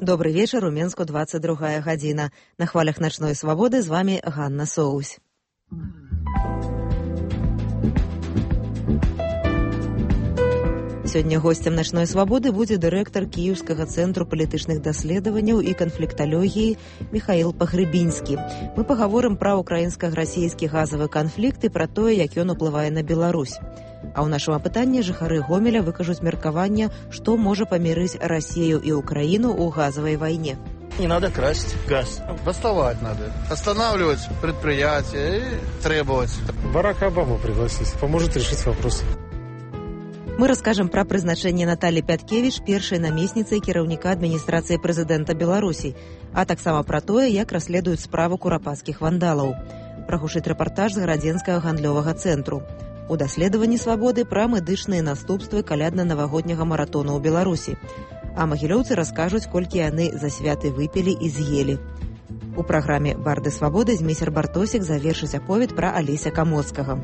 Добрый вечер, у Менску 22 гадзіна. На хвалях начной свободы з вами Ганна Соусь. Сёння госцем начной свободы будзе дырэктар Кіеўскага цэнтру палітычных даследаванняў і канфлікталогіі Михаил Пагребінскі. Мы пагаворым пра украінска-расійскі газавы канфлікт і пра тое, як ён уплывае на Беларусь. А ў нашым апытанні жыхары Гомеля выкажуць меркаванне, што можа памірыць Расію і Украіну ў газавай вайне. Не надо красть газ. Бастовать надо. Останавливать предприятия и требовать. Барака Обаму пригласить. Поможет решить вопрос. Мы раскажем пра прызначэнне Наталі Пяткевіч першай намесніцай кіраўніка адміністрацыі прэзідэнта Беларусі, а таксама пра тое, як расследуюць справу курапацкіх вандалаў. Прагучыць рэпартаж з гарадзенскага гандлёвага цэнтру. У даследаванні свабоды пра медычныя наступствы калядна-навагодняга маратону ў Беларусі. А магілёўцы раскажуць, колькі яны за святы выпілі і з'елі. У праграме «Барды свабоды» змейсер Бартосік завершыць аповед пра Алеся Камоцкага.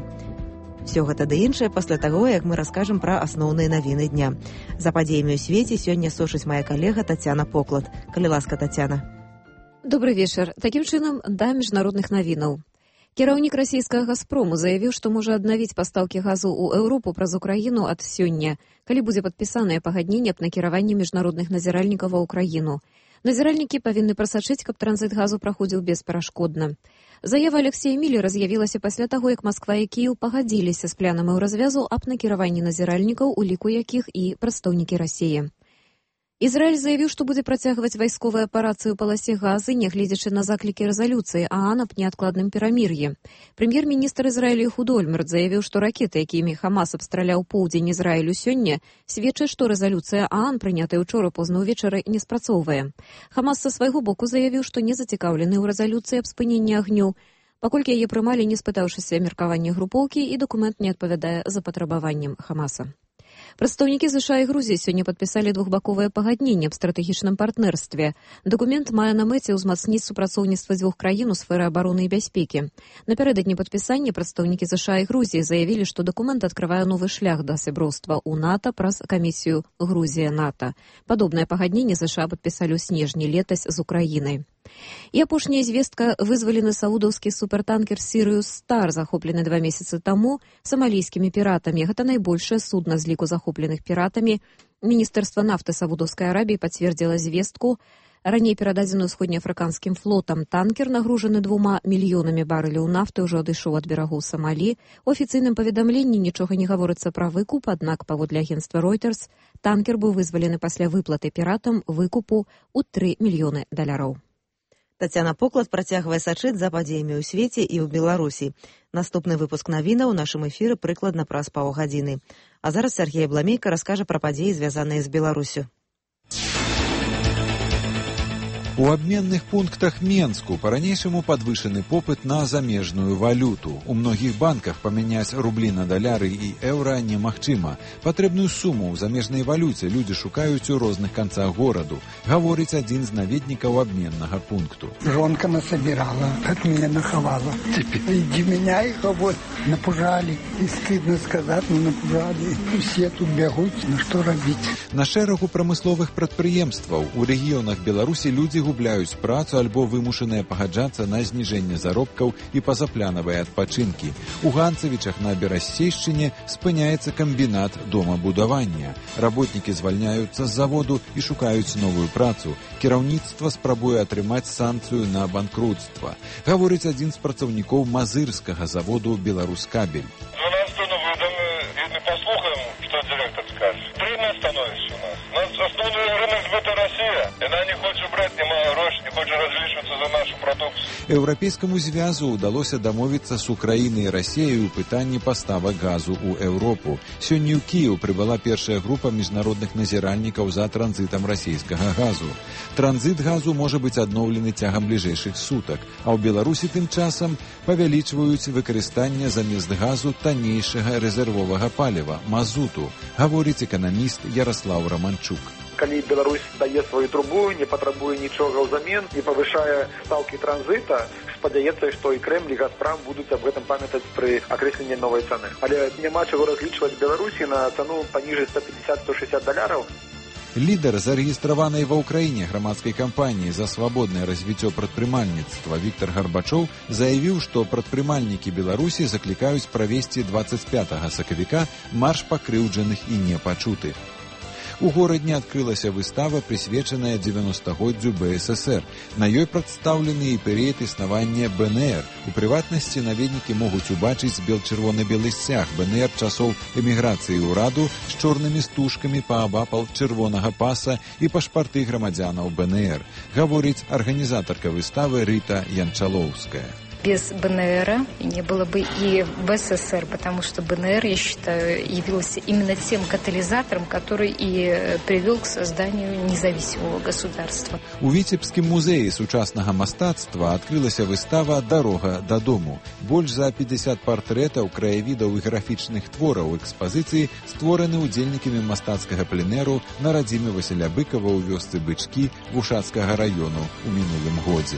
Всё гэта ды іншае пасля таго, як мы раскажам пра асноўныя навіны дня. За падзеямі ў свеце сёння сочыць мая калега Тацяна Поклад. Калі ласка, Тацяна. Добрый вечар. Такім чынам, да міжнародных навінаў. Кіраўнік расійскага «Газпрому» заявіў, што можа аднавіць пастаўкі газу ў Еўропу праз Украіну ад сёння, калі будзе падпісанае пагадненне аб накіраванні міжнародных назіральнікаў ва Украіну. Назіральнікі павінны прасачыць, каб транзіт газу праходзіў бесперашкодна. Заява Алексея Міллера з'явілася пасля таго, як Масква і Кіеў пагадзіліся з планам еўразвязу аб накіраванні назіральнікаў, у ліку якіх і прадстаўнікі Расіі. Ізраіль заявіў, што будзе працягваць вайсковую аперацыю ў паласе Газы, нягледзячы на заклікі рэзалюцыі ААН аб неадкладным перамір'і. Прэм'ер-міністр Ізраіля Эхуд Ольмерт заявіў, што ракеты, якімі Хамас абстраляў поўдзень Ізраілю сёння, сведчаць, што рэзалюцыя ААН, прынятая ўчора позна ўвечары, не спрацоўвае. Хамас са свайго боку заявіў, што не зацікаўлены ў рэзалюцыі аб спыненні агню, паколькі яе прымалі, не спытаўшыся меркавання групоўкі, і дакумент не адпавядае запатрабаванням Хамаса. Прадстаўнікі ЗША і Грузіі сёння падпісалі двухбаковае пагадненне аб стратэгічным партнерстве. Дакумент мае на мэце ўзмацніць супрацоўніцтва дзвюх краін у сферы абароны і бяспекі. Напярэдадні падпісання прадстаўнікі ЗША і Грузіі заявілі, што дакумент адкрывае новы шлях да сяброўства ў НАТО праз камісію Грузія-НАТО. Падобнае пагадненне ЗША падпісалі ў снежні летась з Украінай. І апошняя звестка: вызвалены саудаўскі супертанкер «Сірыус Стар», захоплены 2 месяцы таму самалійскімі піратамі. Гэта найбольшае судна з ліку захопленых піратамі. Міністэрства нафты Саудаўскай Арабіі пацвердзіла звестку, раней перададзеную ўсходнеафрыканскім флотам. Танкер, нагружаны 2 мільёнамі барэляў нафты, ўжо адышоў ад берагоў Самалі. У афіцыйным паведамленні нічога не гаворыцца пра выкуп, аднак, паводле агенцтва Reuters, танкер быў вызвалены пасля выплаты піратам выкупу ў $3 мільёны. Тацяна Поклад працягвае сачыць за падзеямі ў свеце і ў Беларусі. Наступны выпуск навінаў у нашым эфіры прыкладна праз паўгадзіны. А зараз Сергей Бламейка раскажа пра падзеі, звязаныя з Беларусю. У абменных пунктах Менску па-ранейшаму падвышаны попыт на замежную валюту. У многіх банках памяняць рублі на даляры і еўра немагчыма. Патрэбную суму ў замежнай валюце людзі шукаюць у розных канцах гораду, гаворыць адзін з наведнікаў абменнага пункту. Жонка насобирала, от меня наховала. Иди меня их вот напужали. И стыдно сказать, но напужали. Все тут бегут, на что робить. На шэрагу прамысловых прадпрыемстваў у рэгіёнах Беларусі людзі губляюць працу альбо вымушаныя пагаджацца на зніжэнне заробкаў і пазапланавыя адпачынкі. У Ганцавічах на Берасцейшчыне спыняецца камбінат домабудавання. Работнікі звальняюцца з заводу і шукаюць новую працу. Кіраўніцтва спрабуе атрымаць санкцыю на банкрутства. Гаворыць адзін з працаўнікоў мазырскага заводу «Беларускабель». 12 выданы, и мы послухаем, что директор скажет. Трудно становится у нас. У нас основной рынок сбыта Россия. И она не хочет брать, немало грошей, не хочет различиваться за нашу продукцию. Еўрапейскаму звязу ўдалося дамовіцца з Украінай і Расіяй у пытанні паставак газу ў Еўропу. Сёння ў Кіеў прыбыла першая група міжнародных назіральнікаў за транзітам расійскага газу. Транзіт газу можа быць адноўлены цягам бліжэйшых сутак, а ў Беларусі тым часам павялічваюць выкарыстанне замест газу таннейшага рэзервовага паліва – мазуту, гаворыць эканаміст Ярослаў Романчук. Калі Беларусь дае сваю трубу, не патрабуе нічога ўзамен, не павышае стаўкі транзіта, спадзяецца, што і Крэмль, і Газпрам будуць аб гэтым памятаць пры акрэсленні новай цаны. Але няма чаго разлічваць Беларусі на цану паніжэй $150-160. Лідар зарэгістраванай ва ўкраіне грамадскай кампаніі за свабоднае развіццё прадпрымальніцтва Віктор Гарбачоў заявіў, што прадпрымальнікі Беларусі заклікаюць правесці 25 сакавіка марш пакрыўджаных і непачутых. У горадні адкрылася выстава, прысвечаная 90-годдзю БССР. На ёй прадстаўлены і перыяд існавання БНР. У прыватнасці наведнікі могуць убачыць бел-чырвона-белы сцяг БНР часоў эміграцыі ўраду з чорнымі стужкамі паабапал чырвонага паса і пашпарты грамадзянаў БНР, гаворыць арганізатарка выставы Рыта Янчалоўская. Без БНР не было бы и БССР, потому что БНР, я считаю, явился именно тем катализатором, который и привел к созданию независимого государства. У Віцебскім музеі сучаснага мастацтва адкрылася выстава «Дарога дадому». Больш за 50 партрэтаў, краявідаў і графічных твораў экспазіцыі створаны удзельнікамі мастацкага пленэру на радзіме Васіля Быкова ў вёсцы Бычкі Вушацкага раёну ў мінулым годзе.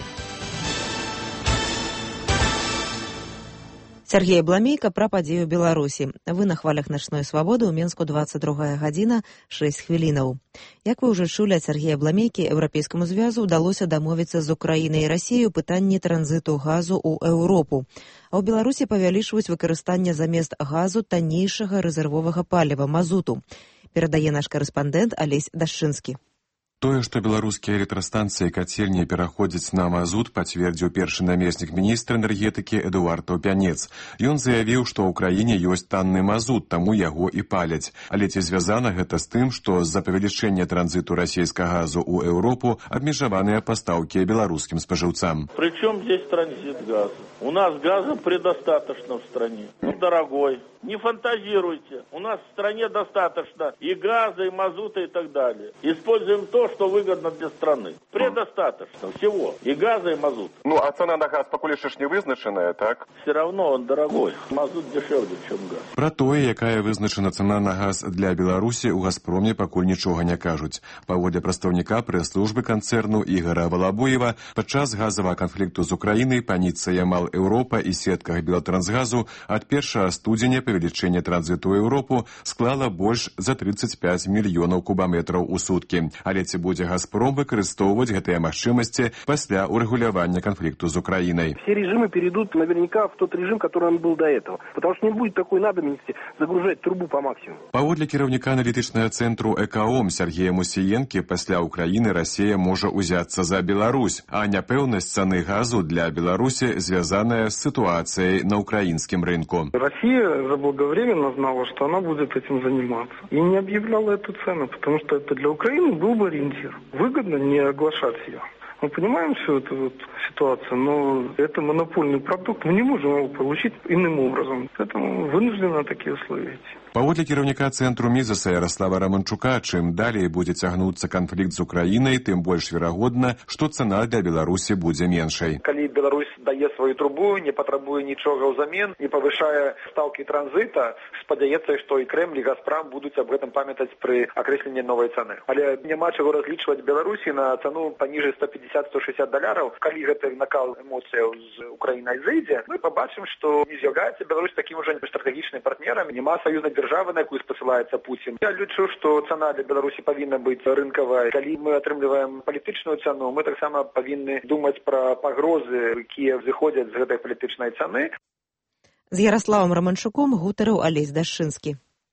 Сергей Бламейка пра падзею ў Беларусі. Вы на хвалях начной свабоды ў Менску 22 гадзіна 6 хвілінаў. Як вы ўжо чулі ад Сергея Бламейкі, Еўрапейскаму звязу ўдалося дамовіцца з Украінай і Расіяй у пытанні транзіту газу ў Еўропу. А ў Беларусі павялічваюць выкарыстанне замест газу таннейшага рэзервовага паліва мазуту. Перадае наш карэспандэнт Алесь Дашчынскі. Тое, што беларускія электрастанцыі кацельні пераходзяць на мазут, пацвердзіў першы намеснік міністра энергетыкі Эдуард Таўпянец. Ён заявіў, што ў краіне ёсць танны мазут, таму яго і паляць. Але ці звязана гэта з тым, што з-за павелічэння транзіту расійскага газу ў Еўропу абмежаваныя пастаўкі беларускім спажыўцам? Причем здесь транзит газа? У нас газа предостаточно в стране. Недорогой. Не фантазируйте. У нас в стране достаточно и газа, и мазута, и так далее. Используем то, что выгодно для страны. Предостаточно всего. И газа, и мазута. Ну, а цена на газ покуль еще ж не вызначенная, так? Все равно он дорогой. Мазут дешевле, чем газ. Пра тое, якая вызначана цана на газ для Беларусі, у «Газпроме» пакуль нічога не кажуць. Паводле прадстаўніка прэс-службы канцэрну Ігара Валабуева, падчас газавага канфлікту з Украінай паніца Ямал Еўропа і сетках Белатрансгазу ад 1 студзеня павелічэнне транзіту ў Еўропу склала больш за 35 мільёнаў кубаметраў у суткі. Але ці будзе «Газпром» выкарыстоўваць гэтыя магчымасці пасля урэгулявання канфлікту з Украінай? Все режимы перейдут наверняка в тот режим, который он был до этого. Потому что не будет такой надобности загружать трубу по максимуму. Паводле кіраўніка аналітычнага цэнтру «Экаом» Сергея Мусіенкі, пасля Украіны Расія можа ўзяцца за Беларусь, а няпэўнасць цаны газу для Беларусі звязаная с ситуацией на украинском рынке. Россия заблаговременно знала, что она будет этим заниматься. И не объявляла эту цену, потому что это для Украины был бы ориентир. Выгодно не оглашать ее. Мы понимаем всю эту ситуацию, но это монопольный продукт. Мы не можем его получить иным образом. Поэтому вынуждены такие условия идти. Паводле кіраўніка цэнтру Мізаса Ярослава Раманчука, чым далей будзе цягнуцца канфлікт з Украінай, тым больш верагодна, што цана для Беларусі будзе меншай. Калі Беларусь дае сваю трубу, не патрабуе нічога ўзамен, не павышае стаўкі транзіта, спадзяецца, што і Крэмль, і Газпром будуць аб гэтым памятаць пры акрэсленні новай цаны. Але няма чаго разлічваць Беларусі на цану паніжэй $150-160. Калі гэты накал эмоцыяў з Украінай зайдзе, мы пабачым, што не з'яўляецца Беларусь такім ужо стратэгічным партнерам, няма саюзнай державы, на якую спасылаецца Путін. Я лічу, што цана для Беларусі павінна быць рынкавая. Калі мы атрымліваем палітычную цану, мы таксама павінны думаць пра пагрозы, якія взыходзяць з гэтай палітычнай цаны. З Ярославам Раманчуком гутарыў Алесь Дашчынскі.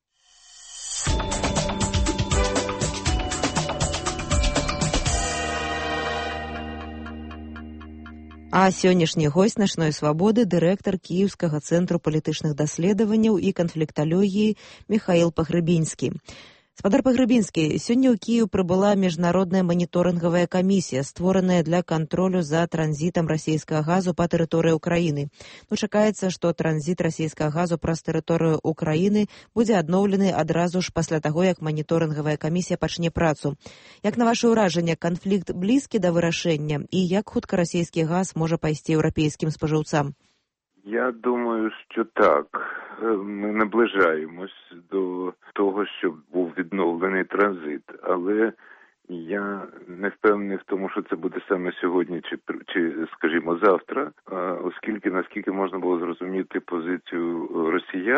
А сённяшні госць начной свабоды дырэктар Кіеўскага цэнтру палітычных даследаванняў і канфлікталогіі Міхаіл Пагрэбінскі. Спадар Пагрэбінскі, сёння ў Кіеў прыбыла міжнародная маніторынгавая камісія, створаная для кантролю за транзітам расійскага газу па тэрыторыі Украіны. Чакаецца, што транзіт расійскага газу праз тэрыторыю Украіны будзе адноўлены адразу ж пасля таго, як маніторынгавая камісія пачне працу. Як на ваше ўражанне, канфлікт блізкі да вырашэння і як хутка расійскі газ можа пайсці еўрапейскім спажыўцам? Я думаю, що так. Ми наближаємось до того, щоб був відновлений транзит. Але я не впевнений в тому, що це буде саме сьогодні чи скажімо, завтра, оскільки, наскільки можна було зрозуміти позицію росіян,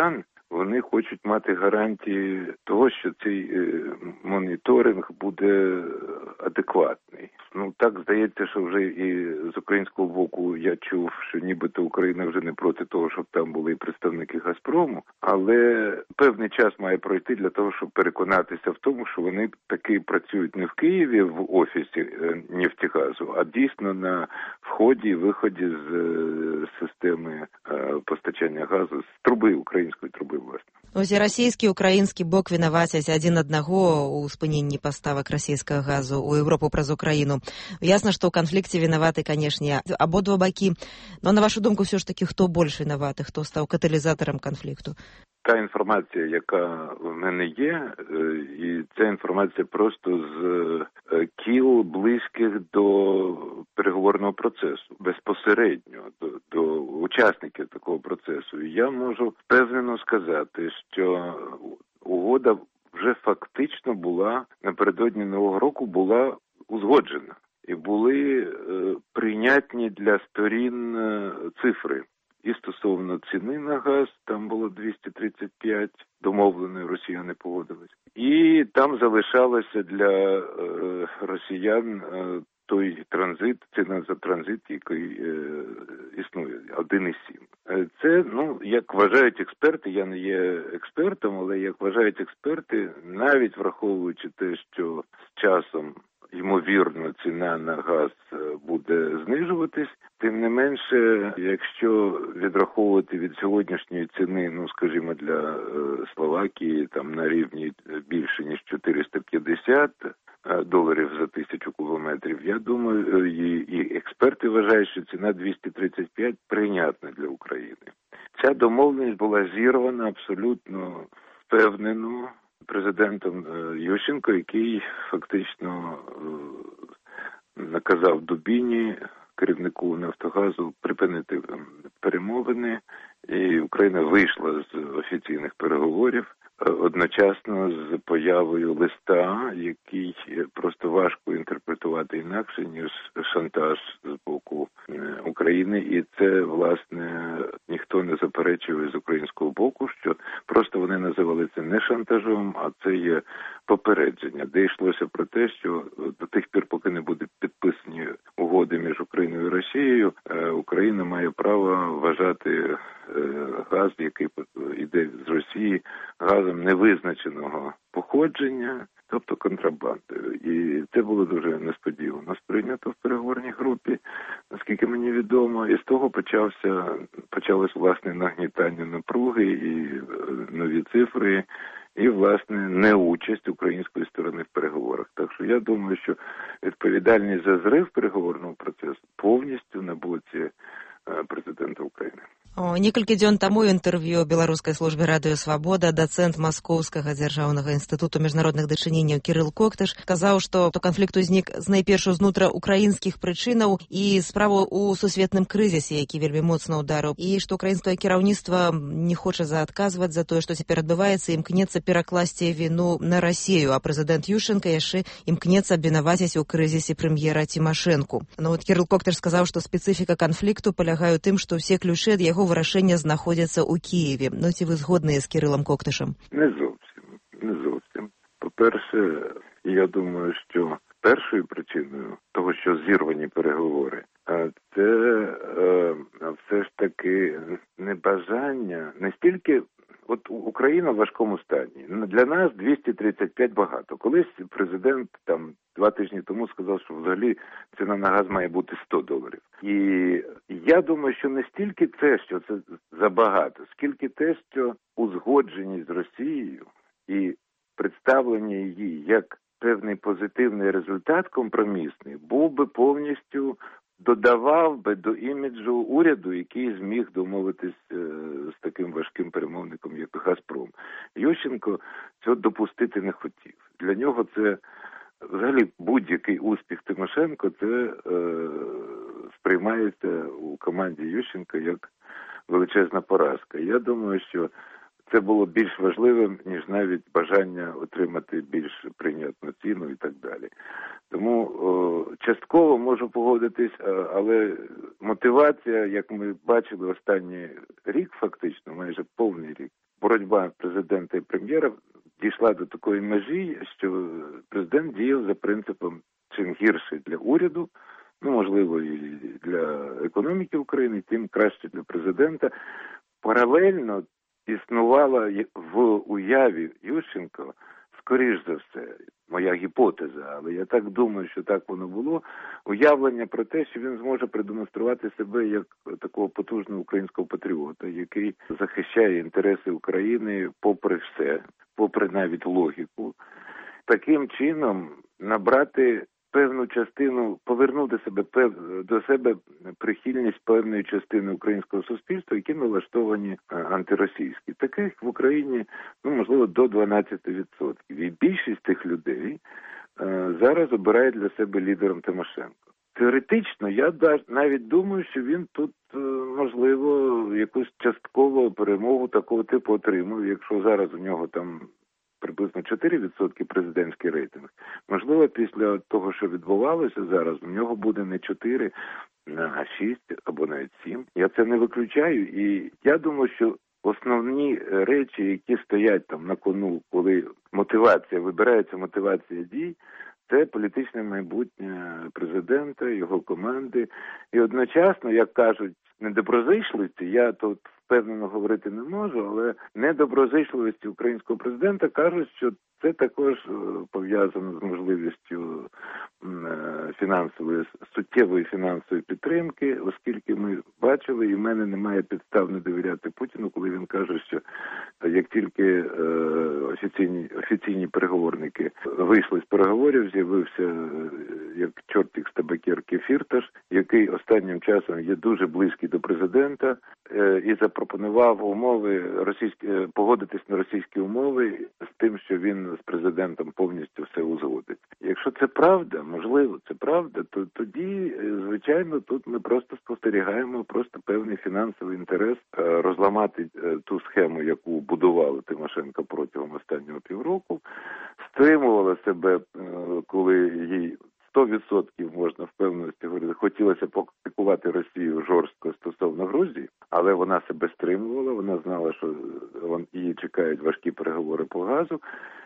вони хочуть мати гарантії того, що цей моніторинг буде адекватний. Так здається, що вже і з українського боку я чув, що нібито Україна вже не проти того, щоб там були і представники «Газпрому», але певний час має пройти для того, щоб переконатися в тому, що вони таки працюють не в Києві в офісі «Нефтегазу», а дійсно на вході і виході з системи постачання газу, з труби, української труби, власне. Ось і расійскі, украінскі бок вінавацяць адзін аднаго у спыненні паставак расійскага газу ў Еўропу праз Украіну. Ясна, што ў канфлікце вінаваты, канешне, абодва бакі. Но на вашу думку, все ж таки, хто больш вінаваты, хто стаў каталізатарам канфлікту? Та інформація, яка в мене є, і ця інформація просто з кіл близьких до переговорного процесу, безпосередньо до учасників такого процесу. І я можу впевнено сказати, що угода вже фактично була, напередодні Нового року, була узгоджена. І були прийнятні для сторін цифри. І стосовно ціни на газ, там було 235, домовленої, росіяни погодились. І там залишалося для росіян той транзит, ціна за транзит, який існує, 1,7. Це, як вважають експерти, я не є експертом, але як вважають експерти, навіть враховуючи те, що з часом ймовірно, ціна на газ буде знижуватись. Тим не менше, якщо відраховувати від сьогоднішньої ціни, скажімо, для Словакії там на рівні більше, ніж $450 за 1000 кубометрів, я думаю, і експерти вважають, що ціна 235 прийнятна для України. Ця домовленість була зірвана абсолютно впевнено президентом Ющенко, який фактично наказав Дубіні, керівнику «Нафтогазу», припинити перемовини, і Україна вийшла з офіційних переговорів одночасно з появою листа, який просто важко інтерпретувати інакше, ніж шантаж з боку України. І це, власне, ніхто не заперечує з українського боку, що просто вони називали це не шантажом, а це є попередження, де йшлося про те, що до тих пір, поки не будуть підписані угоди між Україною і Росією, Україна має право вважати газ, який йде з Росії, газом невизначеного походження, тобто контрабандою. І це було дуже несподівано сприйнято в переговорній групі, наскільки мені відомо. І з того почалось, власне, нагнітання напруги і нові цифри, і, власне, неучасть української сторони в переговорах. Так що я думаю, що відповідальність за зрив переговорного процесу повністю на боці президента України. Некалькі дзён таму інтэрв'ю беларускай службе радыё «Свабода» дацэнт Маскоўскага дзяржаўнага інстытуту міжнародных дачыненняў Кірыл Коктыш казаў, што канфлікт узнік найперш знутра украінскіх прычынаў і справу ў сусветным крызісе, які вельмі моцна ўдарыў, і што украінскае кіраўніцтва не хоча адказваць за тое, што цяпер адбываецца, імкнецца перакласці віну на Расію, а прэзідэнт Ющенка яшчэ імкнецца абвінаваціць у крызісе прэм'ера Цімашэнку. Кірыл Коктыш сказаў, што спецыфіка канфлікту палягае ў тым, што ўсе ключы ад яго вырашэння знаходзяцца ў Києві. Ці ви згодні з Кирилом Коктишем? Не зовсім. По-перше, я думаю, що першою причиною того, що зірвані переговори, це все ж таки небажання, не стільки Україна в важкому стані. Для нас 235 багато. Колись президент 2 тижні тому сказав, що взагалі ціна на газ має бути $100. І я думаю, що не стільки це, що це забагато, скільки те, що узгодженість з Росією і представлення її як певний позитивний результат компромісний був би повністю, додавав би до іміджу уряду, який зміг домовитись з таким важким перемовником, як «Газпром». Ющенко цього допустити не хотів. Для нього це, взагалі, будь-який успіх Тимошенко, це сприймається у команді Ющенка як величезна поразка. Я думаю, що це було більш важливим, ніж навіть бажання отримати більш прийнятну ціну і так далі. Тому частково можу погодитись, але мотивація, як ми бачили останній рік, фактично, майже повний рік, боротьба президента і прем'єра дійшла до такої межі, що президент діяв за принципом чим гірше для уряду, можливо, і для економіки України, тим краще для президента. Паралельно існувала в уяві Ющенка, скоріш за все, моя гіпотеза, але я так думаю, що так воно було, уявлення про те, що він зможе продемонструвати себе як такого потужного українського патріота, який захищає інтереси України попри все, попри навіть логіку. Таким чином набрати певну частину, повернути до себе прихильність певної частини українського суспільства, які налаштовані антиросійські. Таких в Україні, можливо, до 12%. І більшість тих людей зараз обирає для себе лідером Тимошенко. Теоретично, я навіть думаю, що він тут, можливо, якусь часткову перемогу такого типу отримав, якщо зараз у нього там приблизно 4% президентський рейтинг. Можливо, після того, що відбувалося зараз, у нього буде не 4, а 6 або навіть 7. Я це не виключаю, і я думаю, що основні речі, які стоять там на кону, коли вибирається мотивація дій, це політичне майбутнє президента, його команди. І одночасно, як кажуть, недоброзичливості, я тут впевнено говорити не можу, але недоброзичливості українського президента кажуть, що це також пов'язано з можливістю суттєвої фінансової підтримки, оскільки ми бачили, і в мене немає підстав не довіряти Путіну, коли він каже, що як тільки офіційні переговорники вийшли з переговорів, з'явився як чортик з табакерки Фірташ, який останнім часом є дуже близький до президента і запропонував погодитись на російські умови з тим, що він з президентом повністю все узгодить. Якщо це правда, можливо, це правда, то тоді, звичайно, тут ми просто спостерігаємо певний фінансовий інтерес розламати ту схему, яку будували Тимошенко протягом останнього півроку, стримувала себе, коли їй 100% можна впевненості говорити, хотілося покритикувати Росію жорстко стосовно Грузії, але вона себе стримувала, вона знала, що її чекають важкі переговори по газу,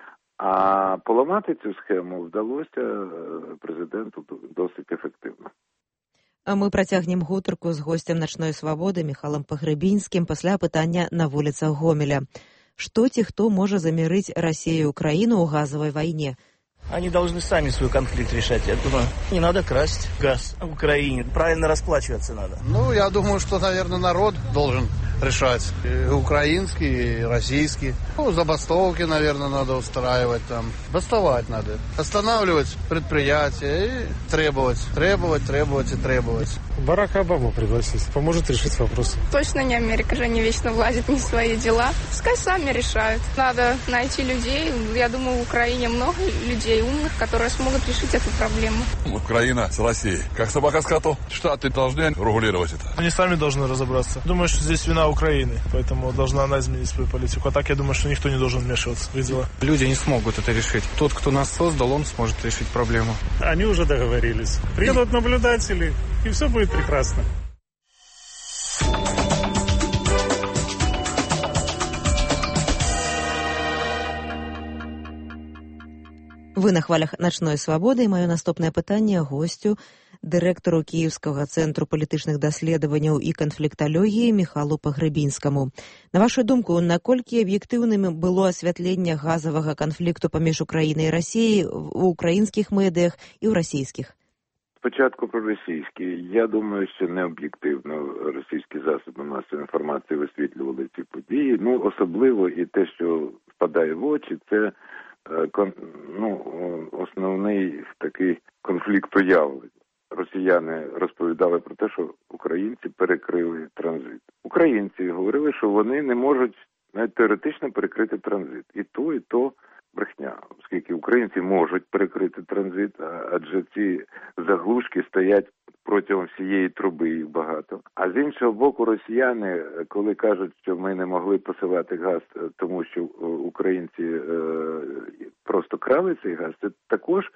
а поламати цю схему вдалося президенту досить ефективно. Мы працягнем гутарку з гостем «Начной свабоды» Михалом Пагрэбінскім пасля пытання на вуліцах Гомеля. Што ці хто можа замірыць Расію і Украіну ў газавай вайне? Они должны сами свой конфликт решать. Я думаю, не надо красть газ в Украине. Правильно расплачиваться надо. Я думаю, что, наверное, народ должен решать. И украинский, и российский. Забастовки, наверное, надо устраивать там. Бастовать надо. Останавливать предприятия и требовать. Требовать. Барака Обаму пригласить. Поможет решить вопрос. Точно не Америка же не вечно влазит не в свои дела. Пускай сами решают. Надо найти людей. Я думаю, в Украине много людей умных, которые смогут решить эту проблему. Украина с Россией. Как собака с котом. Штаты должны регулировать это. Они сами должны разобраться. Думаю, что здесь вина Украины, поэтому должна она изменить свою политику. А так, я думаю, что никто не должен вмешиваться в их дела. Люди не смогут это решить. Тот, кто нас создал, он сможет решить проблему. Они уже договорились. Приедут наблюдатели, и все будет прекрасно. Вы на хвалях «Начной свабоды» і маё наступнае пытанне гостю, дырэктару Кіеўскага цэнтру палітычных даследаванняў і канфлікталогіі Михалу Пагрэбінскаму. На вашу думку, наколькі аб'ектыўным было асвятленне газавага канфлікту паміж Украінай і Расіяй у украінскіх медыях і ў расійскіх? Спочатку про російські. Я думаю, що не об'єктивно російські засоби масової інформації висвітлювали ці події. Особливо і те, що впадає в очі, це основний такий конфлікт уявлень. Росіяни розповідали про те, що українці перекрили транзит. Українці говорили, що вони не можуть навіть теоретично перекрити транзит. І то брехня, оскільки українці можуть перекрити транзит, адже ці заглушки стоять протягом всієї труби, їх багато. А з іншого боку, росіяни, коли кажуть, що ми не могли посилати газ, тому що українці просто крали цей газ, це також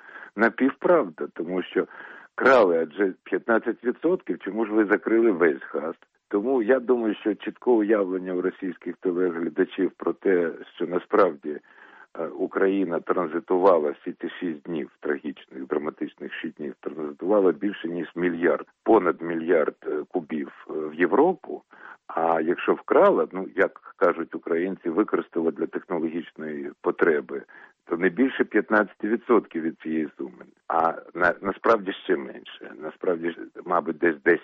напівправда, тому що крали, адже 15%, чому ж ви закрили весь газ? Тому я думаю, що чітке уявлення у російських телеглядачів про те, що насправді Україна транзитувала всі ті 6 днів, трагічних, драматичних 6 днів, транзитувала більше, ніж понад мільярд кубів в Європу, а якщо вкрала, як кажуть українці, використала для технологічної потреби, то не більше 15% від цієї суми. А насправді ще менше. Насправді, мабуть, десь 10%.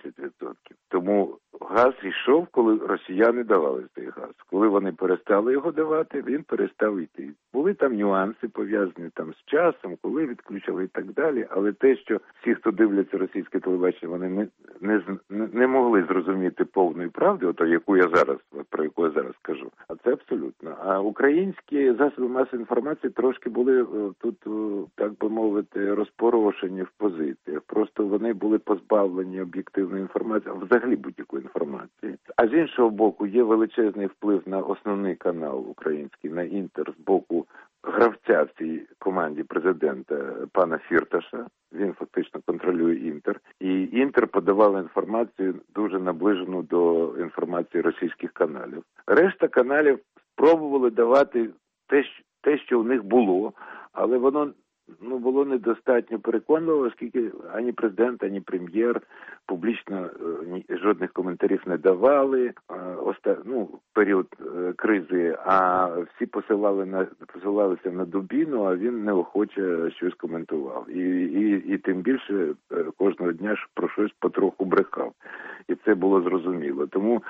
Тому газ йшов, коли росіяни давали цей газ. Коли вони перестали його давати, він перестав йти. Були там нюанси, пов'язані там з часом, коли відключили і так далі. Але те, що всі, хто дивляться російське телебачення, вони не могли зрозуміти повної правди, про яку я зараз кажу. А це абсолютно. А українські засоби масової інформації трошки були тут, так би мовити, розпорошені в позиціях. Просто вони були позбавлені об'єктивної інформації, а взагалі будь-якої інформації. А з іншого боку, є величезний вплив на основний канал український, на Інтер, з боку гравця в цій команді президента пана Фірташа. Він фактично контролює Інтер. І Інтер подавав інформацію дуже наближену до інформації російських каналів. Решта каналів спробували давати те, що у них було, але воно було недостатньо переконливо, оскільки ані президент, ані прем'єр публічно жодних коментарів не давали в період кризи, а всі посилалися на Дубіну, а він неохоче щось коментував. І тим більше кожного дня про щось потроху брехав. І це було зрозуміло. Тому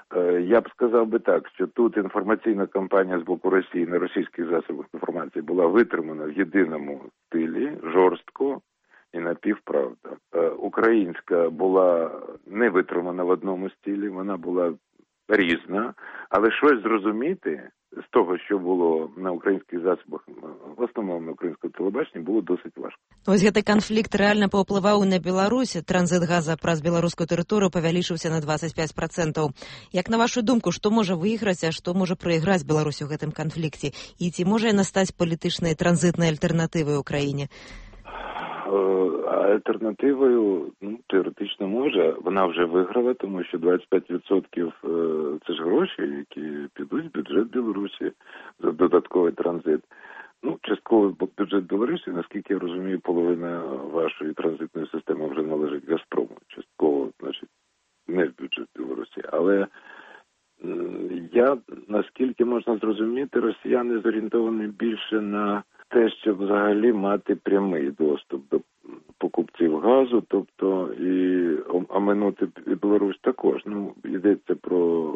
я б сказав би так, що тут інформаційна кампанія з боку Росії на російських засобах інформації була витримана в єдиному стилі, жорстко і напівправда. Українська була не витримана в одному стилі, вона була різна, але щось зрозуміти з того, що було на українських засобах, в основному на українському телебаченні, було досить важко. Ось гэты канфлікт рэальна паўплываў на Беларусь. Транзит газа праз беларускую тэрыторыю павялічыўся на 25%. Як на вашу думку, што можа выйграць, а што можа прайграць Беларусь у гэтым канфлікце? І ці можа яна стаць палітычнай транзітнай альтэрнатывай у краіне? Альтернативою, теоретично може. Вона вже виграла, тому що 25% це ж гроші, які підуть в бюджет Білорусі за додатковий транзит. Частково бюджет Білорусі, наскільки я розумію, половина вашої транзитної системи вже належить Газпрому. Частково, значить, не в бюджет Білорусі. Але наскільки можна зрозуміти, росіяни зорієнтовані більше на те, щоб взагалі мати прямий доступ до покупців газу, тобто і оминути Білорусь також. Йдеться про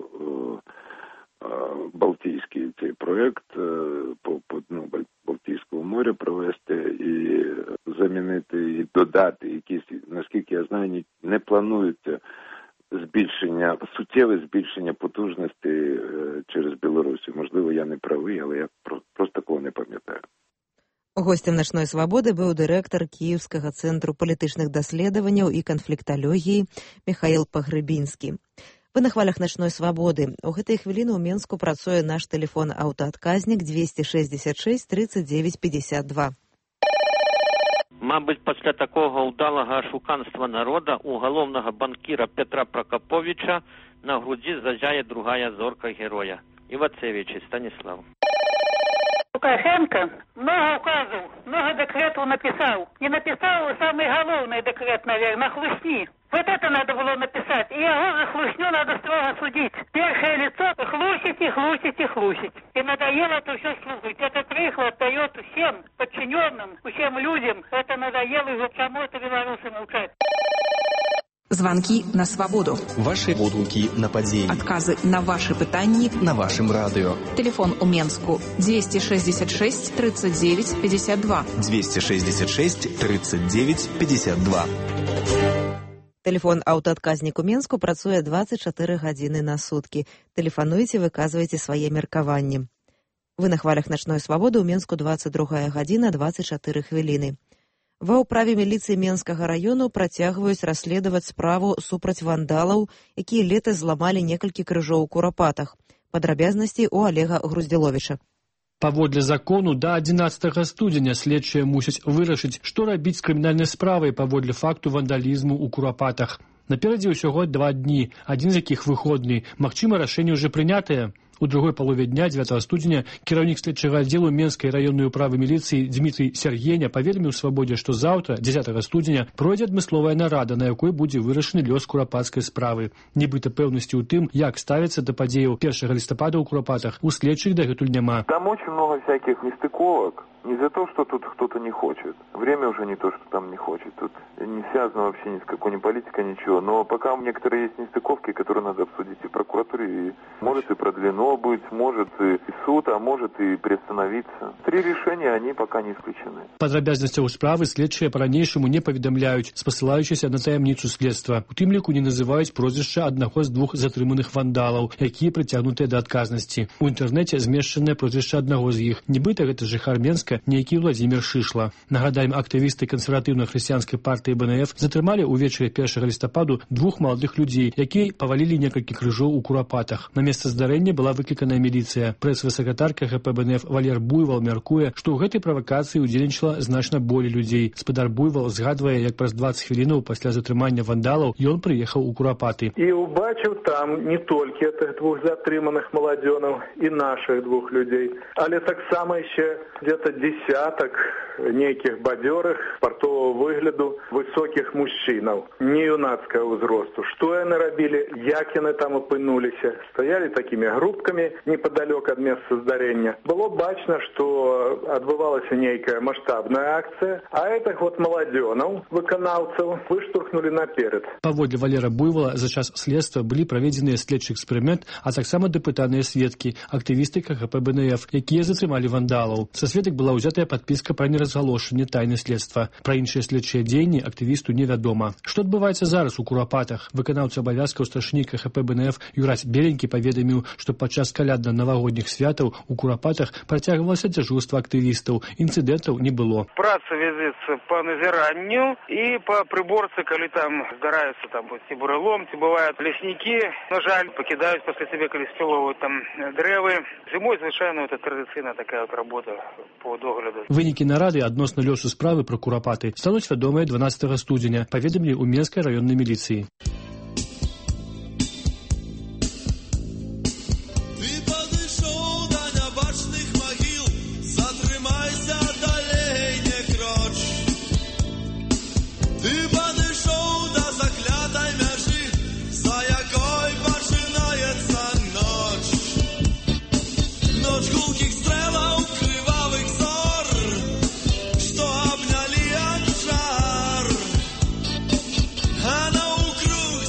Балтійський цей проєкт, по дну Балтійського моря провести і замінити, і додати якісь, наскільки я знаю, не планується суттєве збільшення потужності через Білорусь. Можливо, я не правий, але я просто такого не пам'ятаю. Гостем «Начной свабоды» быў дырэктар Кіеўскага цэнтру палітычных даследаванняў і канфлікталогіі Михаил Пагрэбінскі. Вы на хвалях «Начной свабоды». У гэтай хвіліны ў Менску працуе наш тэлефон-аўтаадказнік 266 39 52. Мабыць, пасля такога ўдалага ашуканства народа у галоўнага банкіра Петра Прокоповича на грудзі зазяе другая зорка героя. Івацевич Станіслав. Лукашенко много указов, много декретов написал. Не написал самый головный декрет, наверное, хлусни. Вот это надо было написать. И его за хлусню надо строго судить. Первое лицо хлусить. И надоело это все слушать. Этот приклад дает всем подчиненным, всем людям. Это надоело, и кому это белорусы молчать. Звонки на свободу. Ваші відгуки на події. Откази на ваші питання на вашем радіо. Телефон у Менску 266 39 52. 266 39 52. Телефон аўтаадказнік у Менску працуе 24 гадзіны на суткі. Тэлефануйце, выказвайце свае меркаванні. Вы на хвалях «Начной свабоды» ў Менску 22 гадзіна 24 хвіліны. Ва ўправе міліцыі Менскага раёну працягваюць расследаваць справу супраць вандалаў, якія летась зламалі некалькі крыжоў у Курапатах. Падрабязнасці ў Олега Груздзіловіча. Паводле закону, да 11 студзеня следчыя мусяць вырашыць, што рабіць з крымінальнай справай паводле факту вандалізму ў Курапатах. Наперадзе ўсяго 2 дні, адзін з якіх выходны. Магчыма, рашэнне ўжо прынятае. У другой палове дня 9 студзеня кіраўнік следчага аддзелу Менскай раённай управы міліцыі Дмітрий Сергеня паведаміў «Свабодзе», што заўтра, 10 студзеня, пройдзе адмысловая нарада, на якой будзе вырашаны лёс курапацкай справы. Нібыта пэўнасці ў тым, як ставіцца да падзеяў 1 лістапада ў Курапатах, у следчых дагэтуль няма. Там очень много всяких нестыковок. Не за то, что тут кто-то не хочет. Время уже не то, что там не хочет. Тут не связано вообще ни с какой ни политикой, ничего. Но пока некоторые есть нестыковки, которые надо обсудить и в прокуратуре. И может и продлено быть, может и суд, а может и приостановиться. 3 решения, они пока не исключены. Падрабязнасцяў справы следчыя па-ранейшаму не паведамляюць, спасылаючыся на таямніцу следства. У тым ліку не называюць прозвішча аднаго з 2 затрыманых вандалаў, якія прыцягнутыя да адказнасці. У інтэрнэце змешчанае прозвішча аднаго з іх. Нібыта гэта жыхар Менска, нейкі Владзімір Шышла. Нагадаем, актывісты кансерватыўна-хрысціянскай партыі БНФ затрымалі ўвечары 1 лістападу 2 маладых людзей, якія павалілі некалькі крыжоў у Курапатах. На месца здарэння была выкліканая міліцыя. Прэс-сакратар КГП БНФ Валер Буйвал мяркуе, што ў гэтай правакацыі ўдзельнічала значна болей людзей. Спадар Буйвал згадвае, як праз 20 хвілінаў пасля затрымання вандалаў ён прыехаў у Курапаты. І убачыў там не толькі гэтых 2 затрыманых маладзёнаў і нашых 2 людзей, але таксама яшчэ где-то десяток нейкіх бадзёрых, спартового выгляду, высокіх мужчынаў, не юнацкага ўзросту. Што яны рабілі, як яны там апынуліся? Стаялі такімі групкамі непадалёк ад месца здарэння. Было бачна, што адбывалася нейкая маштабная акцыя, а этих вот маладзёнаў, выканаўцаў, выштурхнули наперад. Паводле Валера Буйвала за час следства былі праведзеныя следчы эксперымент, а таксама дапытаныя сведкі, актывісты КГП БНФ, якія затрымалі вандалаў. Са сведак была ўзятая падпіска пра неразгалошанне тайны следства. Пра іншыя следчыя дзеянні актывісту невядома. Што адбываецца зараз у Курапатах? Выканаўца абавязкаў старшыні КГП БНФ Юрась Беленькі паведаміў, што падчас калядна-навагодніх святаў у Курапатах працягвалася дзяжурства актывістаў. Інцыдэнтаў не было. Праца вядзецца па назіранню і па прыборцы, калі там здараюцца там ці бурэлом, ці бываюць леснікі, на жаль, пакідаюць пасля сябе, калі спіловваюць там дрэвы. Зімой звычайна это традыцыйная такая вот работа по догляду. Вынікі нарады адносна лёсу справы пра Курапаты стануць вядомыя 12 студзеня, паведамілі ў Менскай раённай міліцыі. Круг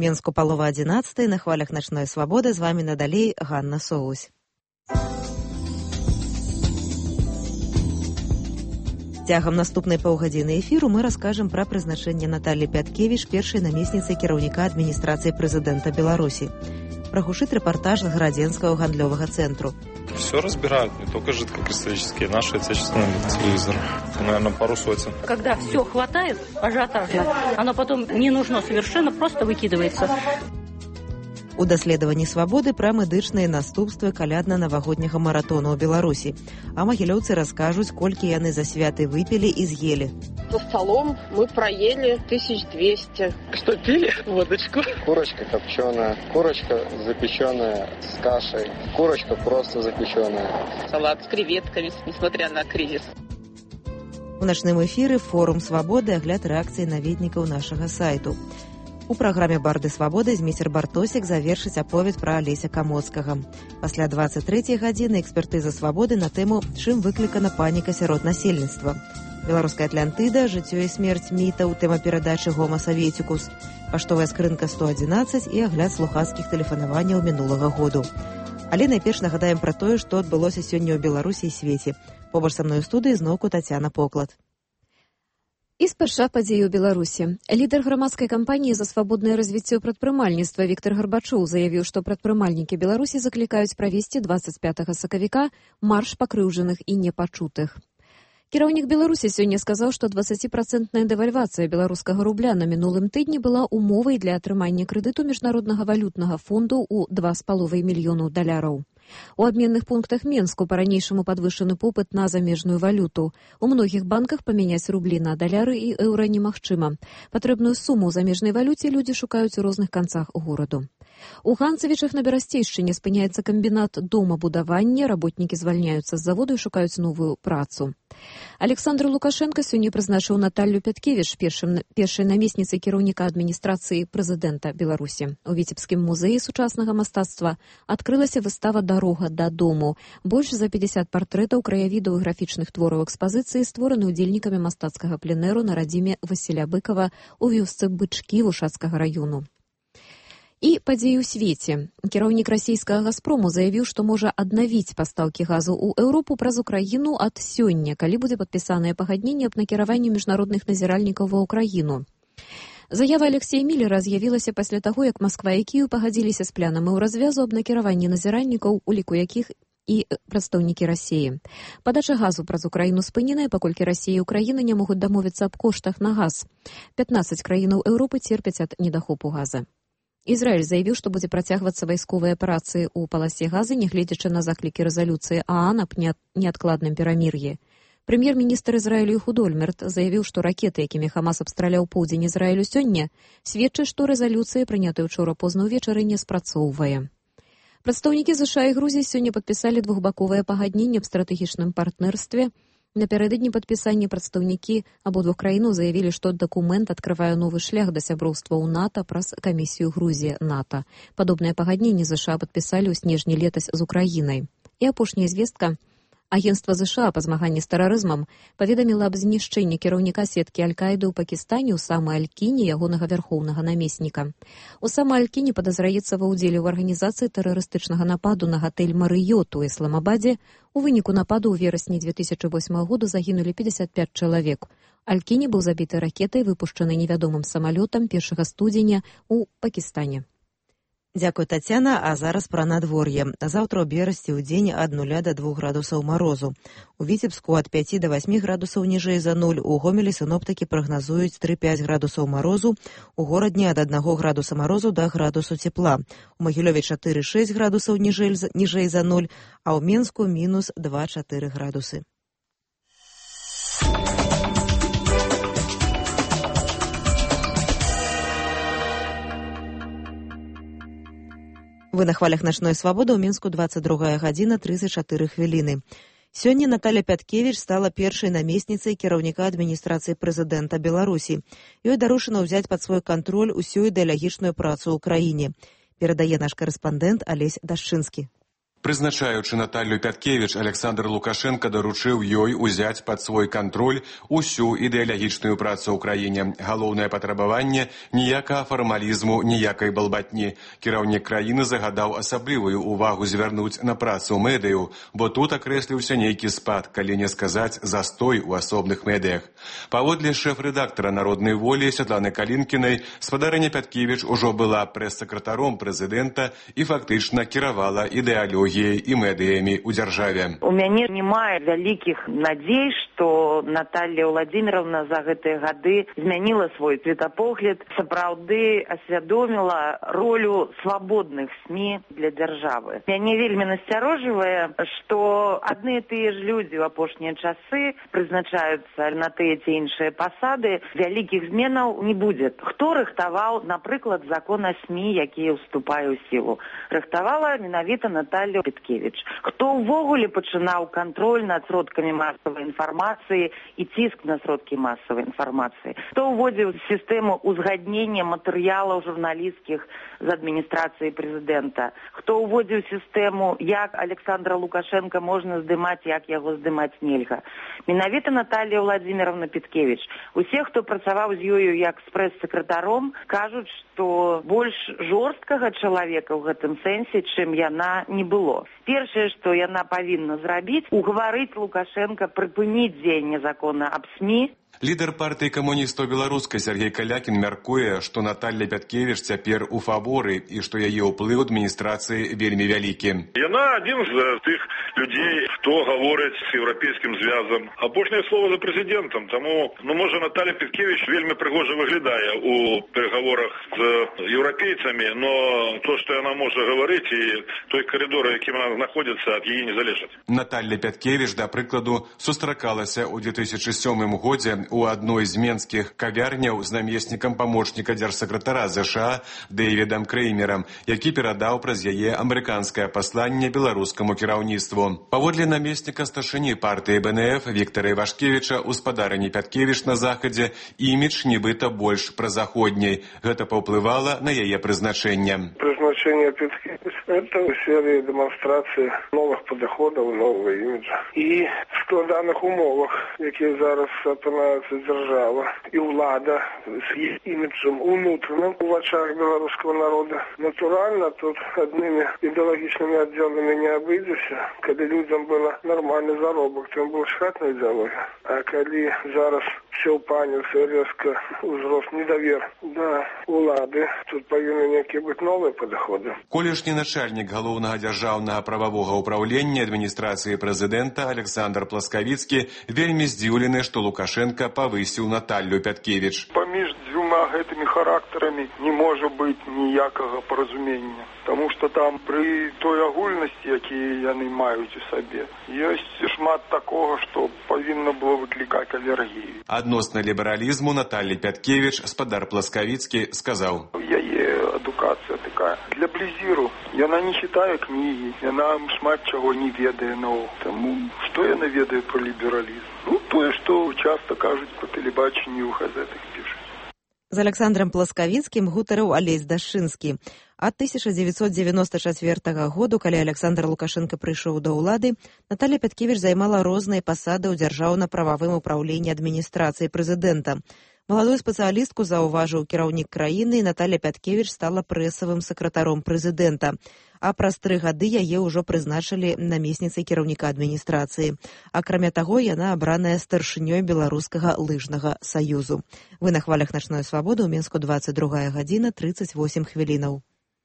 Менску палова 11 на хвалях «Ночной свободы». З вами надалей Ганна Соусь. Цягам наступнай паўгадзіны эфіру мы раскажам пра прызначэнне Наталі Пяткевіч першай намесніцай кіраўніка адміністрацыі прэзідэнта Беларусі. Прагучыць рэпартаж з Гарадзенскага гандлёвага цэнтру. Все разбирают, не только жидкокристаллические, наши отечественные телевизоры. Наверное, пару сотен. Когда все хватает, ажиотажно, оно потом не нужно совершенно, просто выкидывается. У даследаванні свабоды пра медычныя наступствы калядна-навагодняга маратону ў Беларусі. А магілёўцы раскажуць, колькі яны за святы выпілі і з'елі. За столом мы проели 1200. Что пили? Водочку. Курочка копченая, курочка запеченная с кашей, курочка просто запеченная. Салат с креветками, несмотря на кризис. У начным эфіры форум свабоды, агляд рэакцыі наведнікаў нашага сайту. У праграме «Барды свабоды» змейстер Бартосік завершыць аповед пра Алеся Камоцкага. Пасля 23-й гадзіны экспертыза свабоды на тэму «Чым выклікана паніка сярод насельніцтва». Беларуская Атлантыда, жыццё і смерць мітаў, тэма перадачы «Гома Савецікус», паштовая скрынка 111 і агляд слухацкіх тэлефанаванняў мінулага году. Але найперш нагадаем пра тое, што адбылося сёння ў Беларусі і свеце. Побач са мной у студыі зноўку Тацяна Поклад. І спярша падзеі ў Беларусі. Лідар грамадскай кампаніі за свабоднае развіццё прадпрымальніцтва Віктар Гарбачоў заявіў, што прадпрымальнікі Беларусі заклікаюць правесці 25 сакавіка марш пакрыўджаных і непачутых. Кіраўнік Беларусі сёння сказаў, што 20% дэвальвацыя беларускага рубля на мінулым тыдні была умовай для атрымання крэдыту Міжнароднага валютнага фонду ў $2,5 мільёнаў. У абменных пунктах Менску па-ранейшаму падвышаны попыт на замежную валюту. У многіх банках памяняць рублі на даляры і еўра немагчыма. Патрэбную суму ў замежнай валюце людзі шукаюць у розных канцах гораду. У Ганцавічах на Берасцейшчыне спыняецца камбінат домабудавання, работнікі звальняюцца з заводу і шукаюць новую працу. Александр Лукашенко сёння прызначыў Наталлю Пяткевіч першай намесніцай кіраўніка адміністрацыі прэзідэнта Беларусі. У Віцебскім музеі сучаснага мастацтва адкрылася выстава «Дарога дадому». Больш за 50 партрэтаў, краявідаў і графічных твораў экспазіцыі створаны ўдзельнікамі мастацкага пленэру на радзіме Васіля Быкава ў вёсцы Бычкі Вушацкага раёну. І падзеі ў свеце. Кіраўнік расійскага «Газпрому» заявіў, што можа аднавіць пастаўкі газу ў Еўропу праз Украіну ад сёння, калі будзе падпісанае пагадненне аб накіраванні міжнародных назіральнікаў ва Ўкраіну. Заява Алексея Міллера з'явілася пасля таго, як Масква і Кіеў пагадзіліся з планам еўразвязу аб накіраванні назіральнікаў, у ліку якіх і прадстаўнікі Расіі. Падача газу праз Украіну спыненая, паколькі Расія і Украіна не могуць дамовіцца аб коштах на газ. 15 краінаў Еўропы церпяць ад недахопу газа. Ізраіль заявіў, што будзе працягвацца вайсковыя аперацыі ў паласе газы, нягледзячы на заклікі рэзалюцыі ААН аб неадкладным перамір'і. Прэм'ер-міністр Ізраілю Эхуд Ольмерт заявіў, што ракеты, якімі Хамас абстраляў поўдзень Ізраілю сёння, сведчаць, што рэзалюцыя, прынятая ўчора позна ўвечары, не спрацоўвае. Прадстаўнікі США і Грузіі сёння падпісалі двухбаковае пагадненне аб стратэгічным партнерстве. Напярэдадні падпісання прадстаўнікі абодвух краінаў заявілі, што дакумент адкрывае новы шлях да сяброўства ў НАТО праз камісію Грузія-НАТО. Падобнае пагадненне США падпісалі ў снежні летась з Украінай. І апошняя звестка. Агенцтва США па змаганні з тэрарызмам паведаміла аб знішчэнні кіраўніка сеткі Аль-Каіды ў Пакістане Усамы Аль-Кіні, ягонага вярхоўнага намесніка. Усама Аль-Кіні падазраецца ва ўдзеле ў арганізацыі тэрарыстычнага нападу на гатэль Марыёт у Ісламабадзе. У выніку нападу ў верасні 2008 году загінулі 55 чалавек. Аль-Кіні быў забіты ракетай, выпушчанай невядомым самалётам 1 студзеня ў Пакістане. Дзякуй, Тацяна, а зараз пра надвор'е. Заўтра ў Берасці ўдзень ад 0 до 2 градусаў марозу. У Віцебску ад 5 до 8 градусаў ніжэй за 0. У Гомелі сіноптыкі прагназуюць 3-5 градусаў марозу. У горадні ад 1 градуса марозу да градусу цепла. У Магілёве 4-6 градусаў ніжэй за 0, а ў Менску мінус 2-4 градусы. Вы на хвалях «Ночной свободы», ў Менску 22 гадзіна 34 хвіліны. Сёння Наталя Пяткевіч стала першай намесніцай кіраўніка адміністрацыі прэзідэнта Беларусі. Ёй даручана ўзяць пад свой кантроль усю ідэалагічную працу ў краіне. Перадае наш корэспандэнт Алесь Дашчынскі. Прызначаючы Наталью Пяткевіч, Александр Лукашенко даручыў ёй узяць пад свой кантроль усю ідэалагічную працу ў краіне. Галоўнае патрабаванне – ніякага фармалізму, ніякай балбатні. Кіраўнік краіны загадаў асаблівую увагу звярнуць на працу медыяў, бо тут акрэсліўся нейкі спад, калі не сказаць застой у асобных медыях. Паводле шэф-рэдактара «Народнай волі» Святланы Калінкінай, спадарыня Пяткевіч ужо была прэс-сакратаром прэзідэнта і фактычна кіравала ідэалогіяй і медыямі ў дзяржаве. У мяне немає вялікіх надзей, што Наталья Владимировна за гэтыя гады змяніла свой светапогляд, сапраўды асвядоміла ролю свабодных СМІ для дзяржавы. Мяне вельмі насцярожвае, што адны і тыя ж людзі ў апошнія часы прызначаюцца на тыя ці іншыя пасады, вялікіх зменаў не будзе. Хто рыхтаваў, напрыклад, закон о СМІ, які ўступае ў сілу? Рыхтавала менавіта Наталья Пяткевіч. Хто ўвогуле пачынаў кантроль над сродкамі масавай інфармацыі і ціск на сродкі масавай інфармацыі? Хто ўводзіў сістэму ўзгаднення матэрыялаў журналісцкіх з адміністрацыі прэзідэнта? Хто ўводзіў сістэму, як Александра Лукашенко можна здымаць, як яго здымаць нельга? Менавіта Наталья Владимировна Пяткевіч. Усе, хто працаваў з ёю як з прэс-сакратаром, кажуць, што больш жорсткага чалавека ў гэтым сэнсе, чым яна не было. Першае, што яна павінна зрабіць, угаварыць Лукашенко прыпыніць дзеянне закона аб СМІ. Лідар партыі камуністаў беларускай Сергей Калякін мяркуе, што Наталья Пяткевіч цяпер у фаворы і што яе ўплыў адміністрацыі вельмі вялікі. Яна адзін з тых людзей, хто гаворыць з еўрапейскім звязам. Апошняе слово за прэзідэнтам, таму, можа, Наталья Пяткевіч вельмі прыгожа выглядае у перагаворах з еўрапейцамі, но то, што яна можа гаварыць і той каридор, якім яна знаходзіцца, ад яе не залежыць. Наталья Пяткевіч, да прыкладу, сустракалася ў 2007 годзе у адной з менскіх кавярняў з намеснікам памочніка дзяржсакратара ЗША Дэвідам Крэймерам, які перадаў праз яе амерыканскае пасланне беларускаму кіраўніцтву. Паводле намесніка старшыні партыі БНФ Віктара Івашкевіча, у спадарыні Пяткевіч на захадзе імідж нібыта больш празаходняй. Гэта паўплывала на яе прызначэнне. Прызначэнне Пяткевіч – это серия демонстрацыі новых падыходаў, нового іміджа. І в складаных умовах, якія зараз апынаецца дзяржава і ўлада з іх іміджам унутраным у вачах беларускага народа. Натуральна, тут аднымі ідэалагічнымі аддзеламі не абыдзецца. Калі людзям было нормальны заробак, то была шхатная ідэалогія. А калі зараз все ўпаніцца, резка узрос недавер да ўлады, тут павінны нейкія быць новыя падыходы. Колішні начальнік галоўнага дзяржаўнага прававога ўпраўлення адміністрацыі прэзідэнта Александр Пласкавіцкі вельмі здзіўлены, што Лукашенко павысіў Наталью Пяткевіч. Паміж дзвюма гэтымі характарамі не можа быць ніякага паразумення, таму што там пры той агульнасці, якія яны маюць у сабе, ёсць шмат такога, што павінна было выклікаць алергію. Адносна лібералізму Натальи Пяткевіч спадар Пласкавіцкі сказаў: яе адукацыя такая для блізіру. Яна не читае кнігі, яна шмат чаго не ведае наогул. Таму што яна ведае пра лібералізм? Тое, што часта кажуць па тэлебачанні ў газетах пішуць. З Александром Пласкавіцкім гутарыў Алесь Дашынскі. Ад 1994 году, калі Александр Лукашенко прыйшоў да ўлады, Наталья Пяткевіч займала розныя пасады ў дзяржаўна-прававым упраўленні адміністрацыі прэзідэнта. Маладую спецыялістку заўважыў кіраўнік краіны, і Наталья Пяткевіч стала прэсавым сакратаром прэзідэнта. А праз 3 гады яе ўжо прызначылі намесніцай кіраўніка адміністрацыі. Акрамя таго, яна абраная старшынёй Беларускага лыжнага саюзу. Вы на хвалях начной свабоды, у Мінску 22 гадзіна 38 хвілінаў.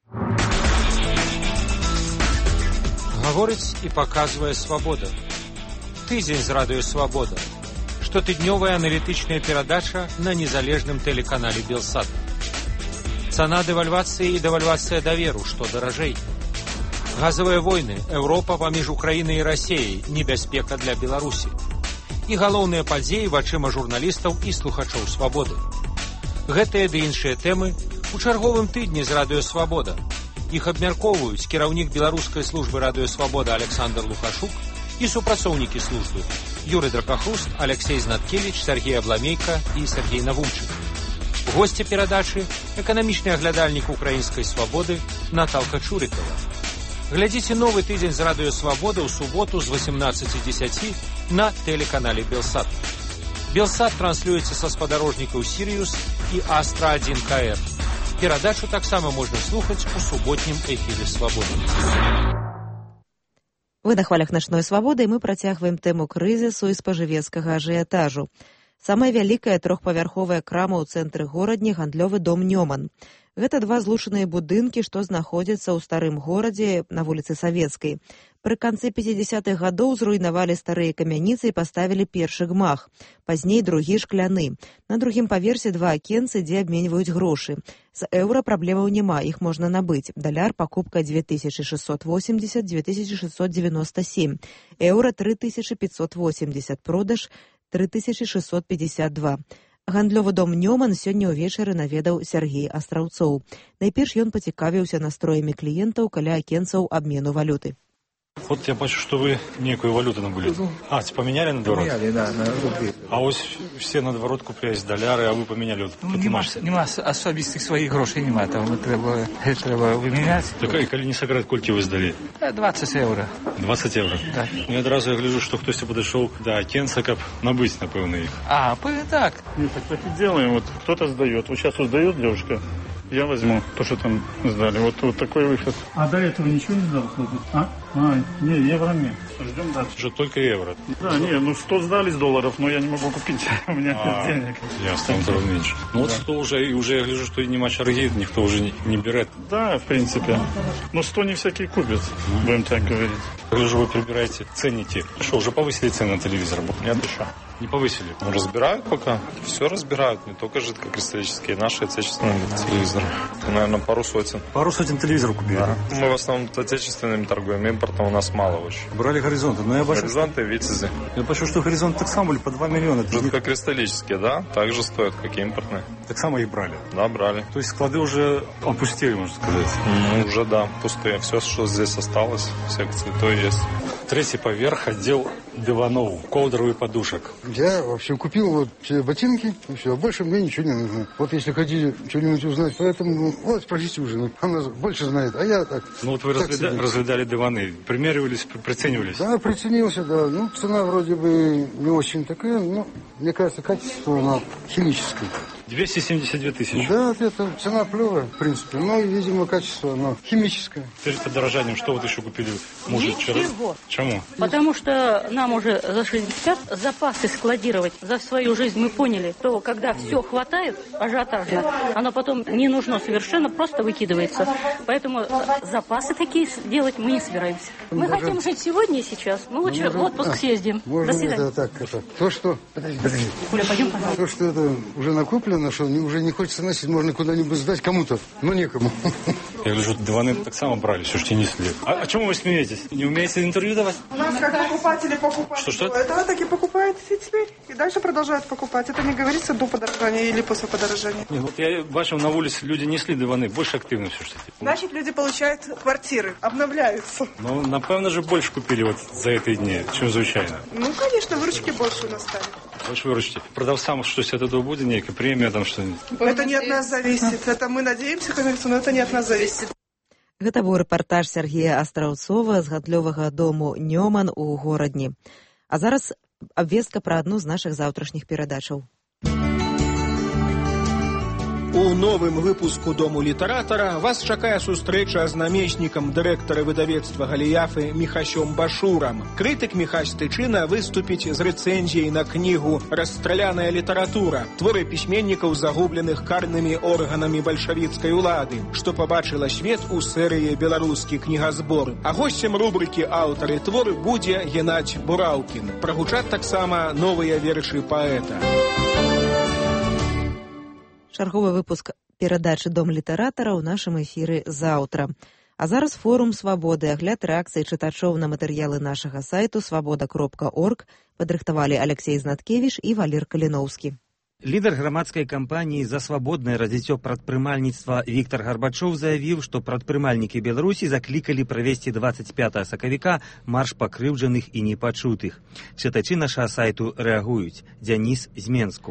Гаворыць і паказвае свабода. Тыдзень з радыё «Свабода». Штотыднёвая аналітычная перадача на незалежным тэлеканале «Белсат». Цана дэвальвацыі і дэвальвацыя даверу, што даражэй. Газавыя войны, Еўропа паміж Украінай і Расіяй, небяспека для Беларусі. І галоўныя падзеі вачыма журналістаў і слухачоў «Свабоды». Гэтыя ды іншыя тэмы у чарговым тыдні з радыё «Свабода». Іх абмяркоўваюць кіраўнік беларускай службы радыё «Свабода» Александр Лукашук і супрацоўнікі службы Юрый Дракахруст, Алексей Знаткевич, Сергей Абламейка і Сергей Навумчык. Госці перадачы – эканамічны аглядальнік украінскай «Свабоды» Наталка Чурікава. Глядите новый «Тыдзень» з радыё «Свабода» ў суботу з 18:10 на тэлеканале «Белсат». «Белсат» транслюецца са спадарожнікаў «Сіриус» і «Астра-1 КР». Перадачу таксама можна слухаць у суботнім эфіры «Свабоды». Вы на хвалях начной «Свабоды» і мы працягваем тэму крызісу і спажывецкага ажыятажу. Самая вялікая трохпавярховая крама ў цэнтры горадні гандлёвы дом «Нёман». Гэта два злучаныя будынкі, што знаходзяцца ў старым горадзе на вуліцы Савецкай. Пры канцы 50-х гадоў зруйнавалі старыя камяніцы і паставілі першы гмах. Пазней другі шкляны. На другім паверсе два акенцы, дзе абменьваюць грошы. З еўра праблемаў няма, іх можна набыць. Даляр пакупка 2680-2697. Еўра 3580, продаж 3652. Гандлёвы дом «Нёман» сёння ўвечары наведаў Сергей Астраўцоў. Найперш ён пацікавіўся настроямі кліентаў каля акенцаў абмену валюты. Вот я бачу, что вы некую валюту набыли. Поменяли надворот? Поменяли, да, на рубли. А ось все надворот купляюць даляри, а вы поменяли. Нема особистых своих грошей, нема, там треба вымяняць. Так, и коли не саграть, колькі вы здали? 20 евро. 20 евро? Да. Ну, я одразу я гляжу, что хтось подошел до акенца, каб набыть, напевно, их. Так. Нет, так и делаем, вот кто-то сдает. Вот сейчас вот сдает девушка. Я возьму то, что там сдали. Вот такой выход. А до этого ничего не сдал кто-то? Не, евро нет. Ждем дальше. Уже только евро. Да, 100 сдали с долларов, но я не могу купить. У меня нет денег. Ясно, он меньше. Ну вот 100 уже я гляжу, что нема черги, никто уже не берет. Да, в принципе. Но 100 не всякий купит, будем так говорить. Гляжу, вы прибираете, цените. Что, уже повысили цены на телевизор? Нет еще. Не повысили? Ну, разбирают пока. Все разбирают. Не только жидкокристаллические, наши отечественные телевизоры. Наверное, пару сотен. Пару сотен телевизоров купили? Да. Мы в основном отечественными торгуем. Импортом у нас мало очень. Брали «Горизонты». Но я бачу, «Горизонты», «Витязи». Я бачу, что «Горизонты» так само были по 2 миллиона. Жидкокристаллические, да? Так же стоят, как и импортные. Так само их брали? Да, брали. То есть склады уже опустили, можно сказать? Ну, уже, да, пустые. Все, что здесь осталось, секции, то есть. Третий поверх, отдел диванов, ковдров и подушек. Я, в общем, купил вот все ботинки, и все, больше мне ничего не нужно. Вот если хотите что-нибудь узнать, поэтому, вот, спросите у жены, она больше знает, а я так. Ну, вот вы разглядали диваны, примеривались, приценивались? Да, приценился, да. Ну, цена вроде бы не очень такая, но, мне кажется, качество, оно химическое. 272 тысячи. Да, это цена плевая, в принципе, но, видимо, качество, оно химическое. Перед подорожанием, что вот еще купили мужу вчера? Чему? Потому что нам уже за 60 запасы складировать за свою жизнь мы поняли, что когда все хватает ажиотажно, оно потом не нужно совершенно, просто выкидывается. Поэтому запасы такие делать мы не собираемся. Мы хотим жить сегодня и сейчас. Мы лучше в отпуск съездим. До свидания. То, что... Подожди. Оля, пойдем, пожалуйста. То, что это уже накоплено, что уже не хочется носить, можно куда-нибудь сдать кому-то, но некому. Я гляжу, диваны так само брали, все, что несли. А чему вы смеетесь? Не умеете интервью давать? У нас как покупатели покупают. Что? Это так и покупают теперь. И дальше продолжают покупать. Это не говорится до подорожания или после подорожания. Нет, вот я бачу, на улице люди несли диваны, больше активно все, что Значит, люди получают квартиры, обновляются. Ну, напевно же, больше купили вот за эти дни, чем звичайно. Ну, конечно, выручки больше у нас стали. Больше выручки. Продавцам что-то от этого будет, некая премия там что-нибудь? Это не от нас зависит. Это мы надеемся, конечно, но это не от нас зависит. Гэта быў рэпартаж Сергея Астраўцова з гандлёвага дому «Нёман» у горадні. А зараз абвестка пра адну з нашых заўтрашніх перадачаў. У новым выпуску «Дому літаратара» вас чакае сустрэча з намеснікам дырэктара выдавецтва «Галіяфы» Міхасём Башурам. Крытык Міхась Тычына выступіць з рэцэнзіяй на кнігу «Расстраляная літаратура. Творы пісьменнікаў, загубленых карнымі органамі бальшавіцкай улады», што пабачыла свет у серыі «Беларускі кнігазбор». А госцем рубрыкі «Аўтары творы» будзе Геннадзь Бураўкін. Прагучаць таксама новыя вершы паэта. Чарговы выпуск перадачы «Дом літаратара» ў нашым эфіры заўтра. А зараз форум «Свабоды», агляд рэакцыі чытачоў на матэрыялы нашага сайту свабода.орг падрыхтавалі Алексей Знаткевіч і Валер Каліноўскі. Лідар грамадскай кампаніі «За свабоднае развіццё прадпрымальніцтва» Віктор Гарбачоў заявіў, што прадпрымальнікі Беларусі заклікалі правесці 25 сакавіка марш пакрыўджаных і непачутых. Чытачы нашага сайту рэагуюць. Дзяніс з Менску.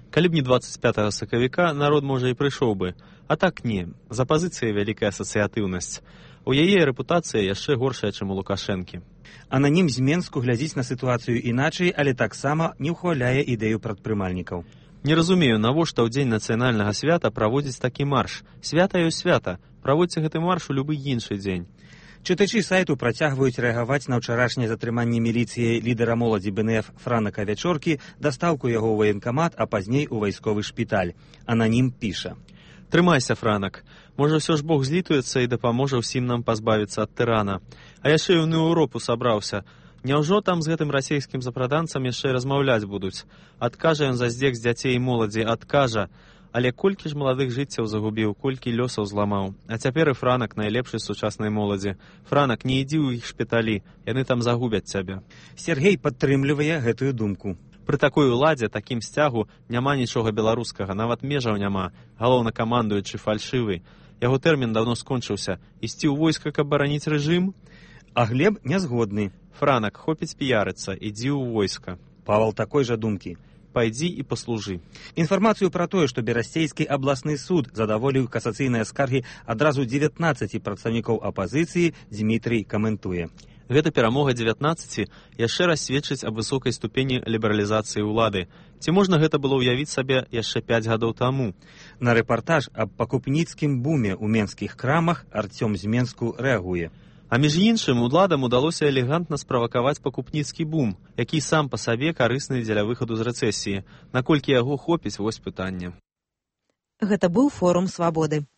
Калі б не 25 сакавіка, народ, можа, і прыйшоў бы. А так не. За пазіцыяй вялікая асацыятыўнасць. У яе рэпутацыя яшчэ горшая, чым у Лукашэнкі. Ананім з Менску глядзіць на сітуацыю іначай, але таксама не ўхваляе ідэю прадпрымальнікаў. Не разумею, навошта ў дзень нацыянальнага свята праводзіць такі марш. Свята ёсць свята. Праводзьце гэты марш у любы іншы дзень. Чытачы сайту працягваюць рэагаваць на ўчарашняе затрыманне міліцыяй лідара моладзі БНФ Франака Вячоркі, дастаўку яго ў ваенкамат, а пазней у вайсковы шпіталь. Ананім піша. Трымайся, Франак. Можа, ўсё ж Бог злітуецца і дапаможа ўсім нам пазбавіцца ад тырана. А яшчэ і ў Еўропу сабраўся. Няўжо там з гэтым расійскім запраданцам яшчэ размаўляць будуць? Адкажа ён за здзек з дзяцей і моладзі, адкажа. Але колькі ж маладых жыццяў загубіў, колькі лёсаў зламаў. А цяпер і Франак найлепшы з сучаснай моладзі. Франак, не ідзі ў іх шпіталі, яны там загубяць цябе. Сергей падтрымлівае гэтую думку. Пры такой уладзе, такім сцягу, няма нічога беларускага, нават межаў няма. Галоўнакамандуючы фальшывы. Яго тэрмін даўно скончыўся. Ісці ў войска, каб бараніць рэжым? А Глеб нязгодны. Франак, хопіць піярыцца, ідзі ў войска. Павал такой жа думкі. Пайдзі і паслужы. Інфармацыю пра тое, што Берасцейскі абласны суд задаволіў касацыйныя скаргі адразу 19 прадстаўнікоў апазіцыі, Дзмітрый каментуе. Гэта перамога 19 яшчэ раз сведчыць аб высокай ступені лібералізацыі ўлады. Ці можна гэта было ўявіць сабе яшчэ 5 гадоў таму? На рэпартаж аб пакупніцкім буме ў менскіх крамах Арцём з Менску рэагуе. А між іншым, уладам удалося элегантна справакаваць пакупніцкі бум, які сам па сабе карысны дзеля выхаду з рэцэсіі. Наколькі яго хопіць, вось пытанне. Гэта быў форум свабоды.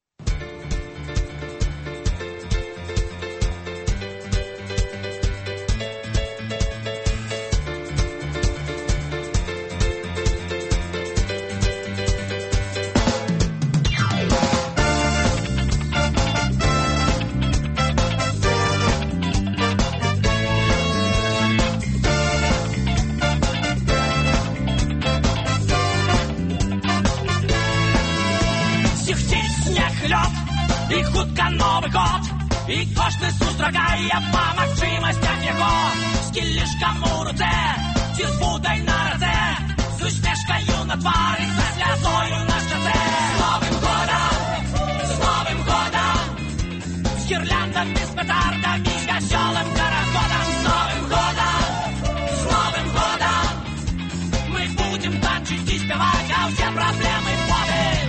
І хутка Новы год, і кожны сустракае па магчымасцях яго. З кілішкам у руцэ, ці з будай на радзе, з усмешкаю на твары, са слязою на шчацэ. З Новым годам, з Новым годам, з гірляндамі, з петардамі, з вясёлым карагодам. З Новым годам, з Новым годам, мы будзем танчыць і спяваць, а ўсе праблемы потым.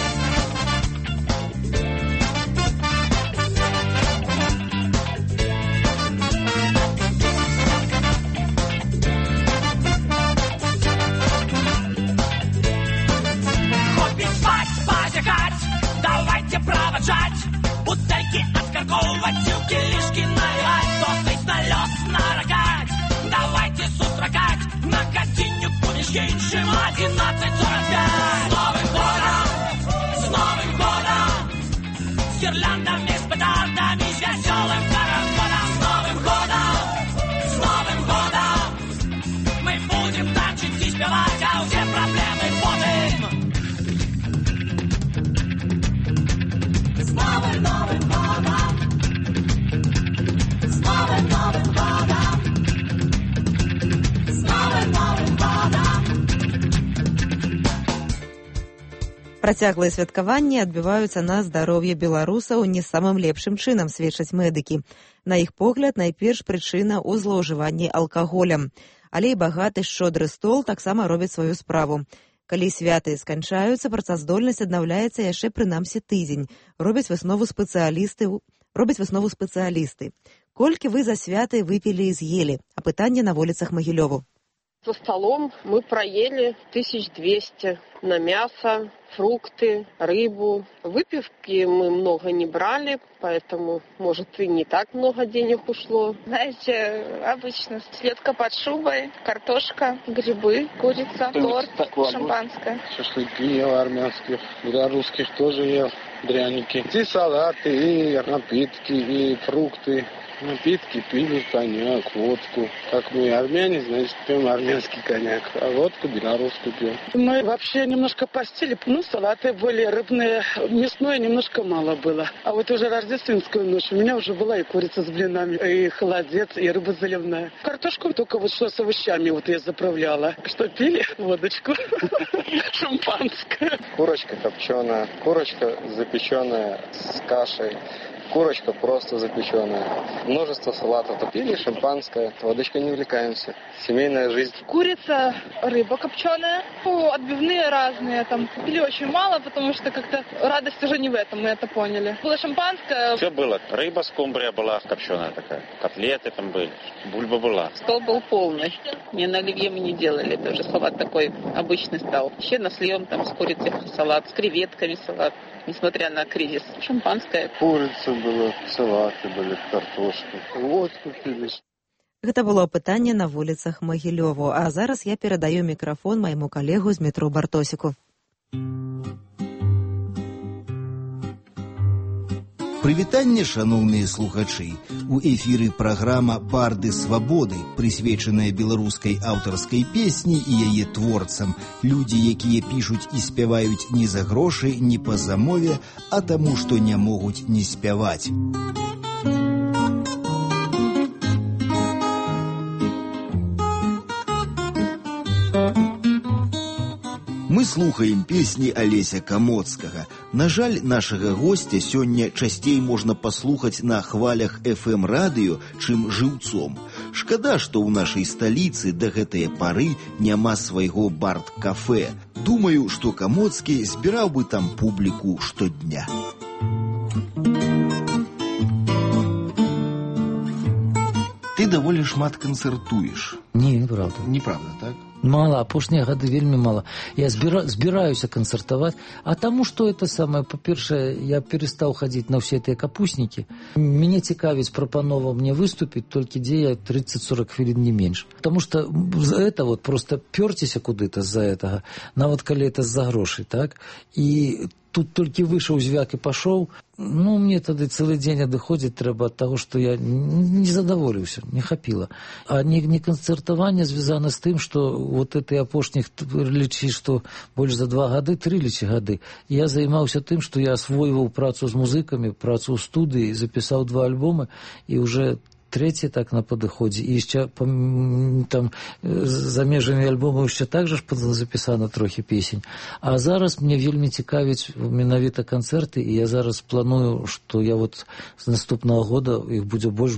Давайте провожать, бутыльки откарковывать, кілішки налівать, досить на лёс нарагать. Давайте сустракать, на гадзіннику між іншим 11:45. З Новым годом, з Новым годом, з гірляндами, з петардами, з вясёлым карагодом. З Новым годом, з Новым годом, мы будем танчить и спевать, а ўсе проблемы потым. З Новым годом, з Новым годом, з Новым годом. Працяглыя святкаванні адбіваюцца на здароўе беларусаў не самым лепшым чынам, сведчаць медыкі. На іх погляд, найперш прычына ў злоўжыванні алкаголем. Але і багаты шчодры стол таксама робіць сваю справу. Калі святы сканчаюцца, працаздольнасць аднаўляецца яшчэ прынамсі тыдзень. Робяць выснову спецыялісты. Колькі вы за святы выпілі і з'елі? Апытанне на вуліцах Магілёву. За столом мы проели 1200 на мясо, фрукты, рыбу. Выпивки мы много не брали, поэтому, может, и не так много денег ушло. Знаете, обычно селедка под шубой, картошка, грибы, курица, торт, шампанское. Шашлыки ел армянских, белорусских тоже ел, дряники. И салаты, и напитки, и фрукты. Напитки пили, коньяк, водку. Как мы армяне, значит, пьем армянский коньяк, а водку белорусскую пьем. Мы вообще немножко постили, салаты были рыбные, мясное немножко мало было. А вот уже рождественскую ночь у меня уже была и курица с блинами, и холодец, и рыба заливная. Картошку только вот что с овощами вот я заправляла. Что пили? Водочку. Шампанское. Курочка копченая, курочка запеченная с кашей. Курочка просто запеченная. Множество салатов. Пили шампанское. Водочкой не увлекаемся. Семейная жизнь. Курица, рыба копченая. Отбивные разные. Там пили очень мало, потому что как-то радость уже не в этом, мы это поняли. Было шампанское. Все было. Рыба, скумбрия была копченая такая. Котлеты там были. Бульба была. Стол был полный. Ни на оливье мы не делали. Это уже салат такой обычный стал. Еще насльем там с курицей салат, с креветками салат. Несмотря на кризис. Шампанское. Курица была, салаты были, картошка. Водку пили. Гэта было апытанне на вуліцах Магілёву. А зараз я перадаю мікрафон майму калегу з метро Бартосіку. Прывітанне, шаноўныя слухачы. У эфіры праграма «Барды свабоды», прысвечаная беларускай аўтарскай песні і яе творцам. Людзі, якія пішуць і спяваюць не за грошы, не па замове, а таму, што не могуць не спяваць. Мы слухаем песні Алеся Камоцкага. На жаль, нашага гостя сёння часцей можна паслухаць на хвалях FM-радыё, чым жыўцом. Шкада, што ў нашай сталіцы да гэтае пары няма свайго бард-кафе. Думаю, што Камоцкі збіраў бы там публіку штодня. Ты даволі шмат канцэртуеш. Не, правда. Неправда, так? Мало, апошнія гады вельмі мало. Я збіраюся канцэртаваць, а таму, што это самае, па-першае, я перестаў хадзіць на ўсе гэтыя капуснікі. Мяне цікавіць прапанова мне выступіць, толькі дзе я 30-40 хвілін не менш. Таму што это вот просто пёрціся куды-то з-за гэтага, нават калі это з-за грошай, так? І тут толькі выйшаў звяк і пашоў, мне тады цэлы дзень адыходзіць трэба ад таго, што я не задаволіўся, не хапіла. А не канцэртаванне звязана з тым, што вот этой апошніх, лічы, што больш за 2 гады, 3 лічы гады, я займаўся тым, што я асвойваў працу з музыкамі, працу ў студыі, запісаў 2 альбомы, і уже 3 так на падыходзе, і яшчэ там за межамі альбома яшчэ так жа запісана трохі песень. А зараз мне вельмі цікавіць менавіта канцэрты, і я зараз планую, што я вот з наступнага года іх будзе больш.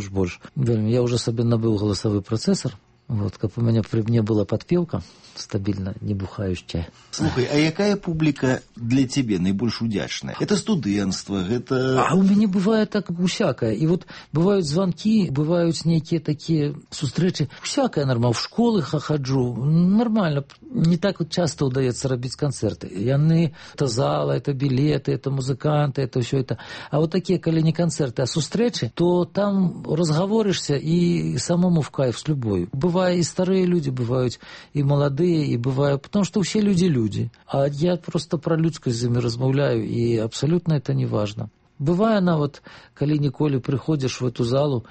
Я уже сабе набыў галасавы працэсар, вот, каб у мяне пры мне была падпеўка стабільна, не бухаючая. Слухай, а якая публіка для цябе найбольш удзячная? Это студэнцтва, гэта... А у мяне бывае так усякае. І вот бываюць званкі, бываюць нейкія такія сустрэчы. Усякае нормально. В школы хаджу. Нормально. Не так вот часто удаецца рабіць канцэрты. Яны, это зала, это билеты, это музыканты, это все это. А вот такие, калі не канцэрты, а сустрэчы, то там разговоришься и самому в кайф с любой. Бывае и старые люди, бывают и молодые, и бывают, потому что все люди. А я просто про людскость з імі размаўляю, и абсолютно это не важно. Бывае нават, калі ніколі приходишь в эту залу,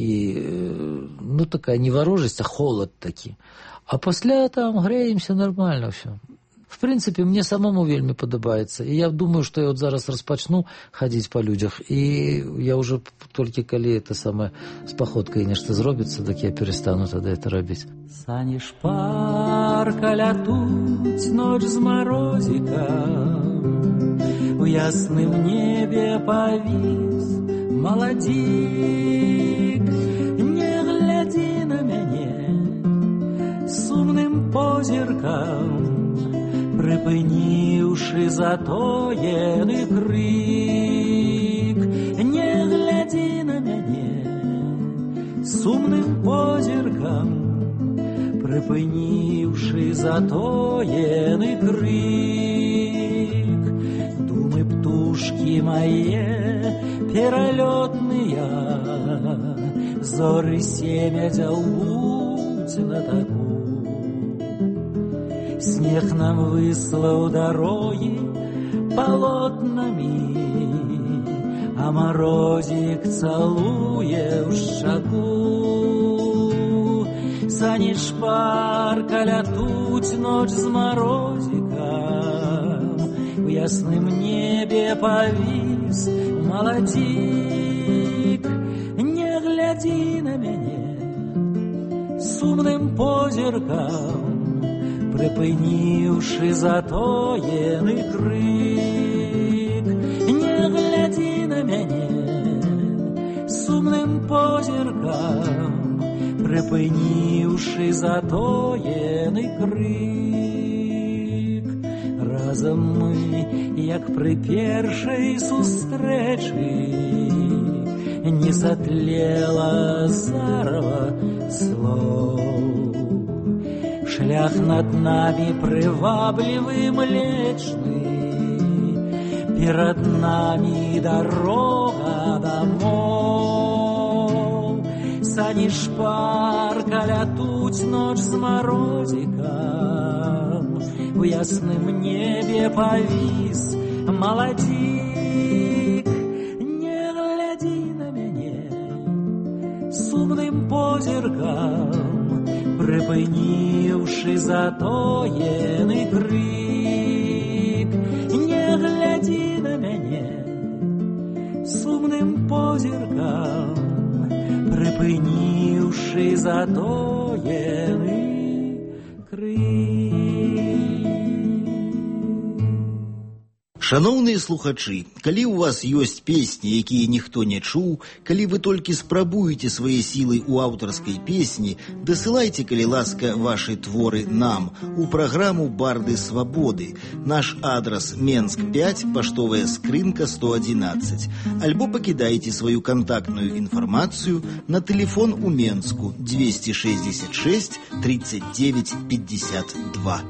и, такая не ворожесть, а холод такі. А пасля там греемся нормально все. В принципе, мне самому вельмі падабаецца. І я думаю, што я вот зараз распачну хадзіць па людзях, і я уже толькі калі это самае з паходкай нешта зробіцца, так я перестану тады это рабіць. Сані шпарка лятуць, ноч з марозікам, у ясным небе павіс маладзік. Не глядзі на мяне сумным позіркам, припиніўшы затоєний крик. Не глядзі на мяне сумным позіркам, припиніўшы затоєний крик. Думы птушкі мае пералётныя, зоры семядзя ў будзь на таку. Снег нам выслаў дарогі палотнамі, а морозик целуе в шагу. Сани шпарка лятуть ночь с морозиком, в ясном небе повис молодик. Не гляди на меня сумным позірком, припинивши затоєний крик. Не гляди на мене сумним позірком, припинивши затоєний крик. Разом ми, як при першій зустрічі, не затлела зарва слов. Шлях над нами привабливый млечный, перед нами дорога домов. Сани шпарка лятуть ночь с морозиком, в ясном небе повис молодик. Не гляди на меня сумным позірком, припинивши затоєний крик. Не гляди на мене сумним позірком, припинивши затоєний крик. Шановныя слухачы, калі ў вас ёсць песні, якія ніхто не чуў, калі вы толькі спрабуеце свае сілы ў аўтарскай песні, дасылайце, калі ласка, вашы творы нам у праграму «Барды свабоды». Наш адрас Менск 5, паштовая скрынка 111. Альбо пакідайце сваю кантактную інфармацыю на тэлефон у Менску 266 39 52.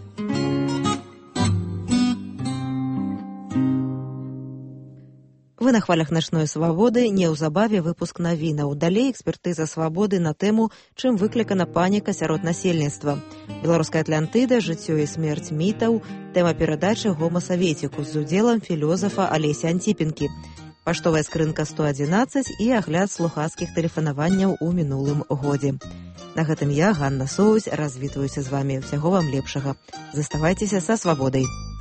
Вы на хвалях начной свабоды, неўзабаве выпуск навінаў. Далей экспертыза свабоды на тэму, чым выклікана паніка сярод насельніцтва. Беларуская Атлантыда, жыццё і смерць мітаў, тэма перадачы «Гома Саветікус» з удзелам філёзафа Алесі Антіпенкі. Паштовая скрынка 111 і агляд слухацкіх тэлефанаванняў у мінулым годзе. На гэтым я, Ганна Соусь, развітваюся з вамі. Усяго вам лепшага. Заставайцеся са свабодай.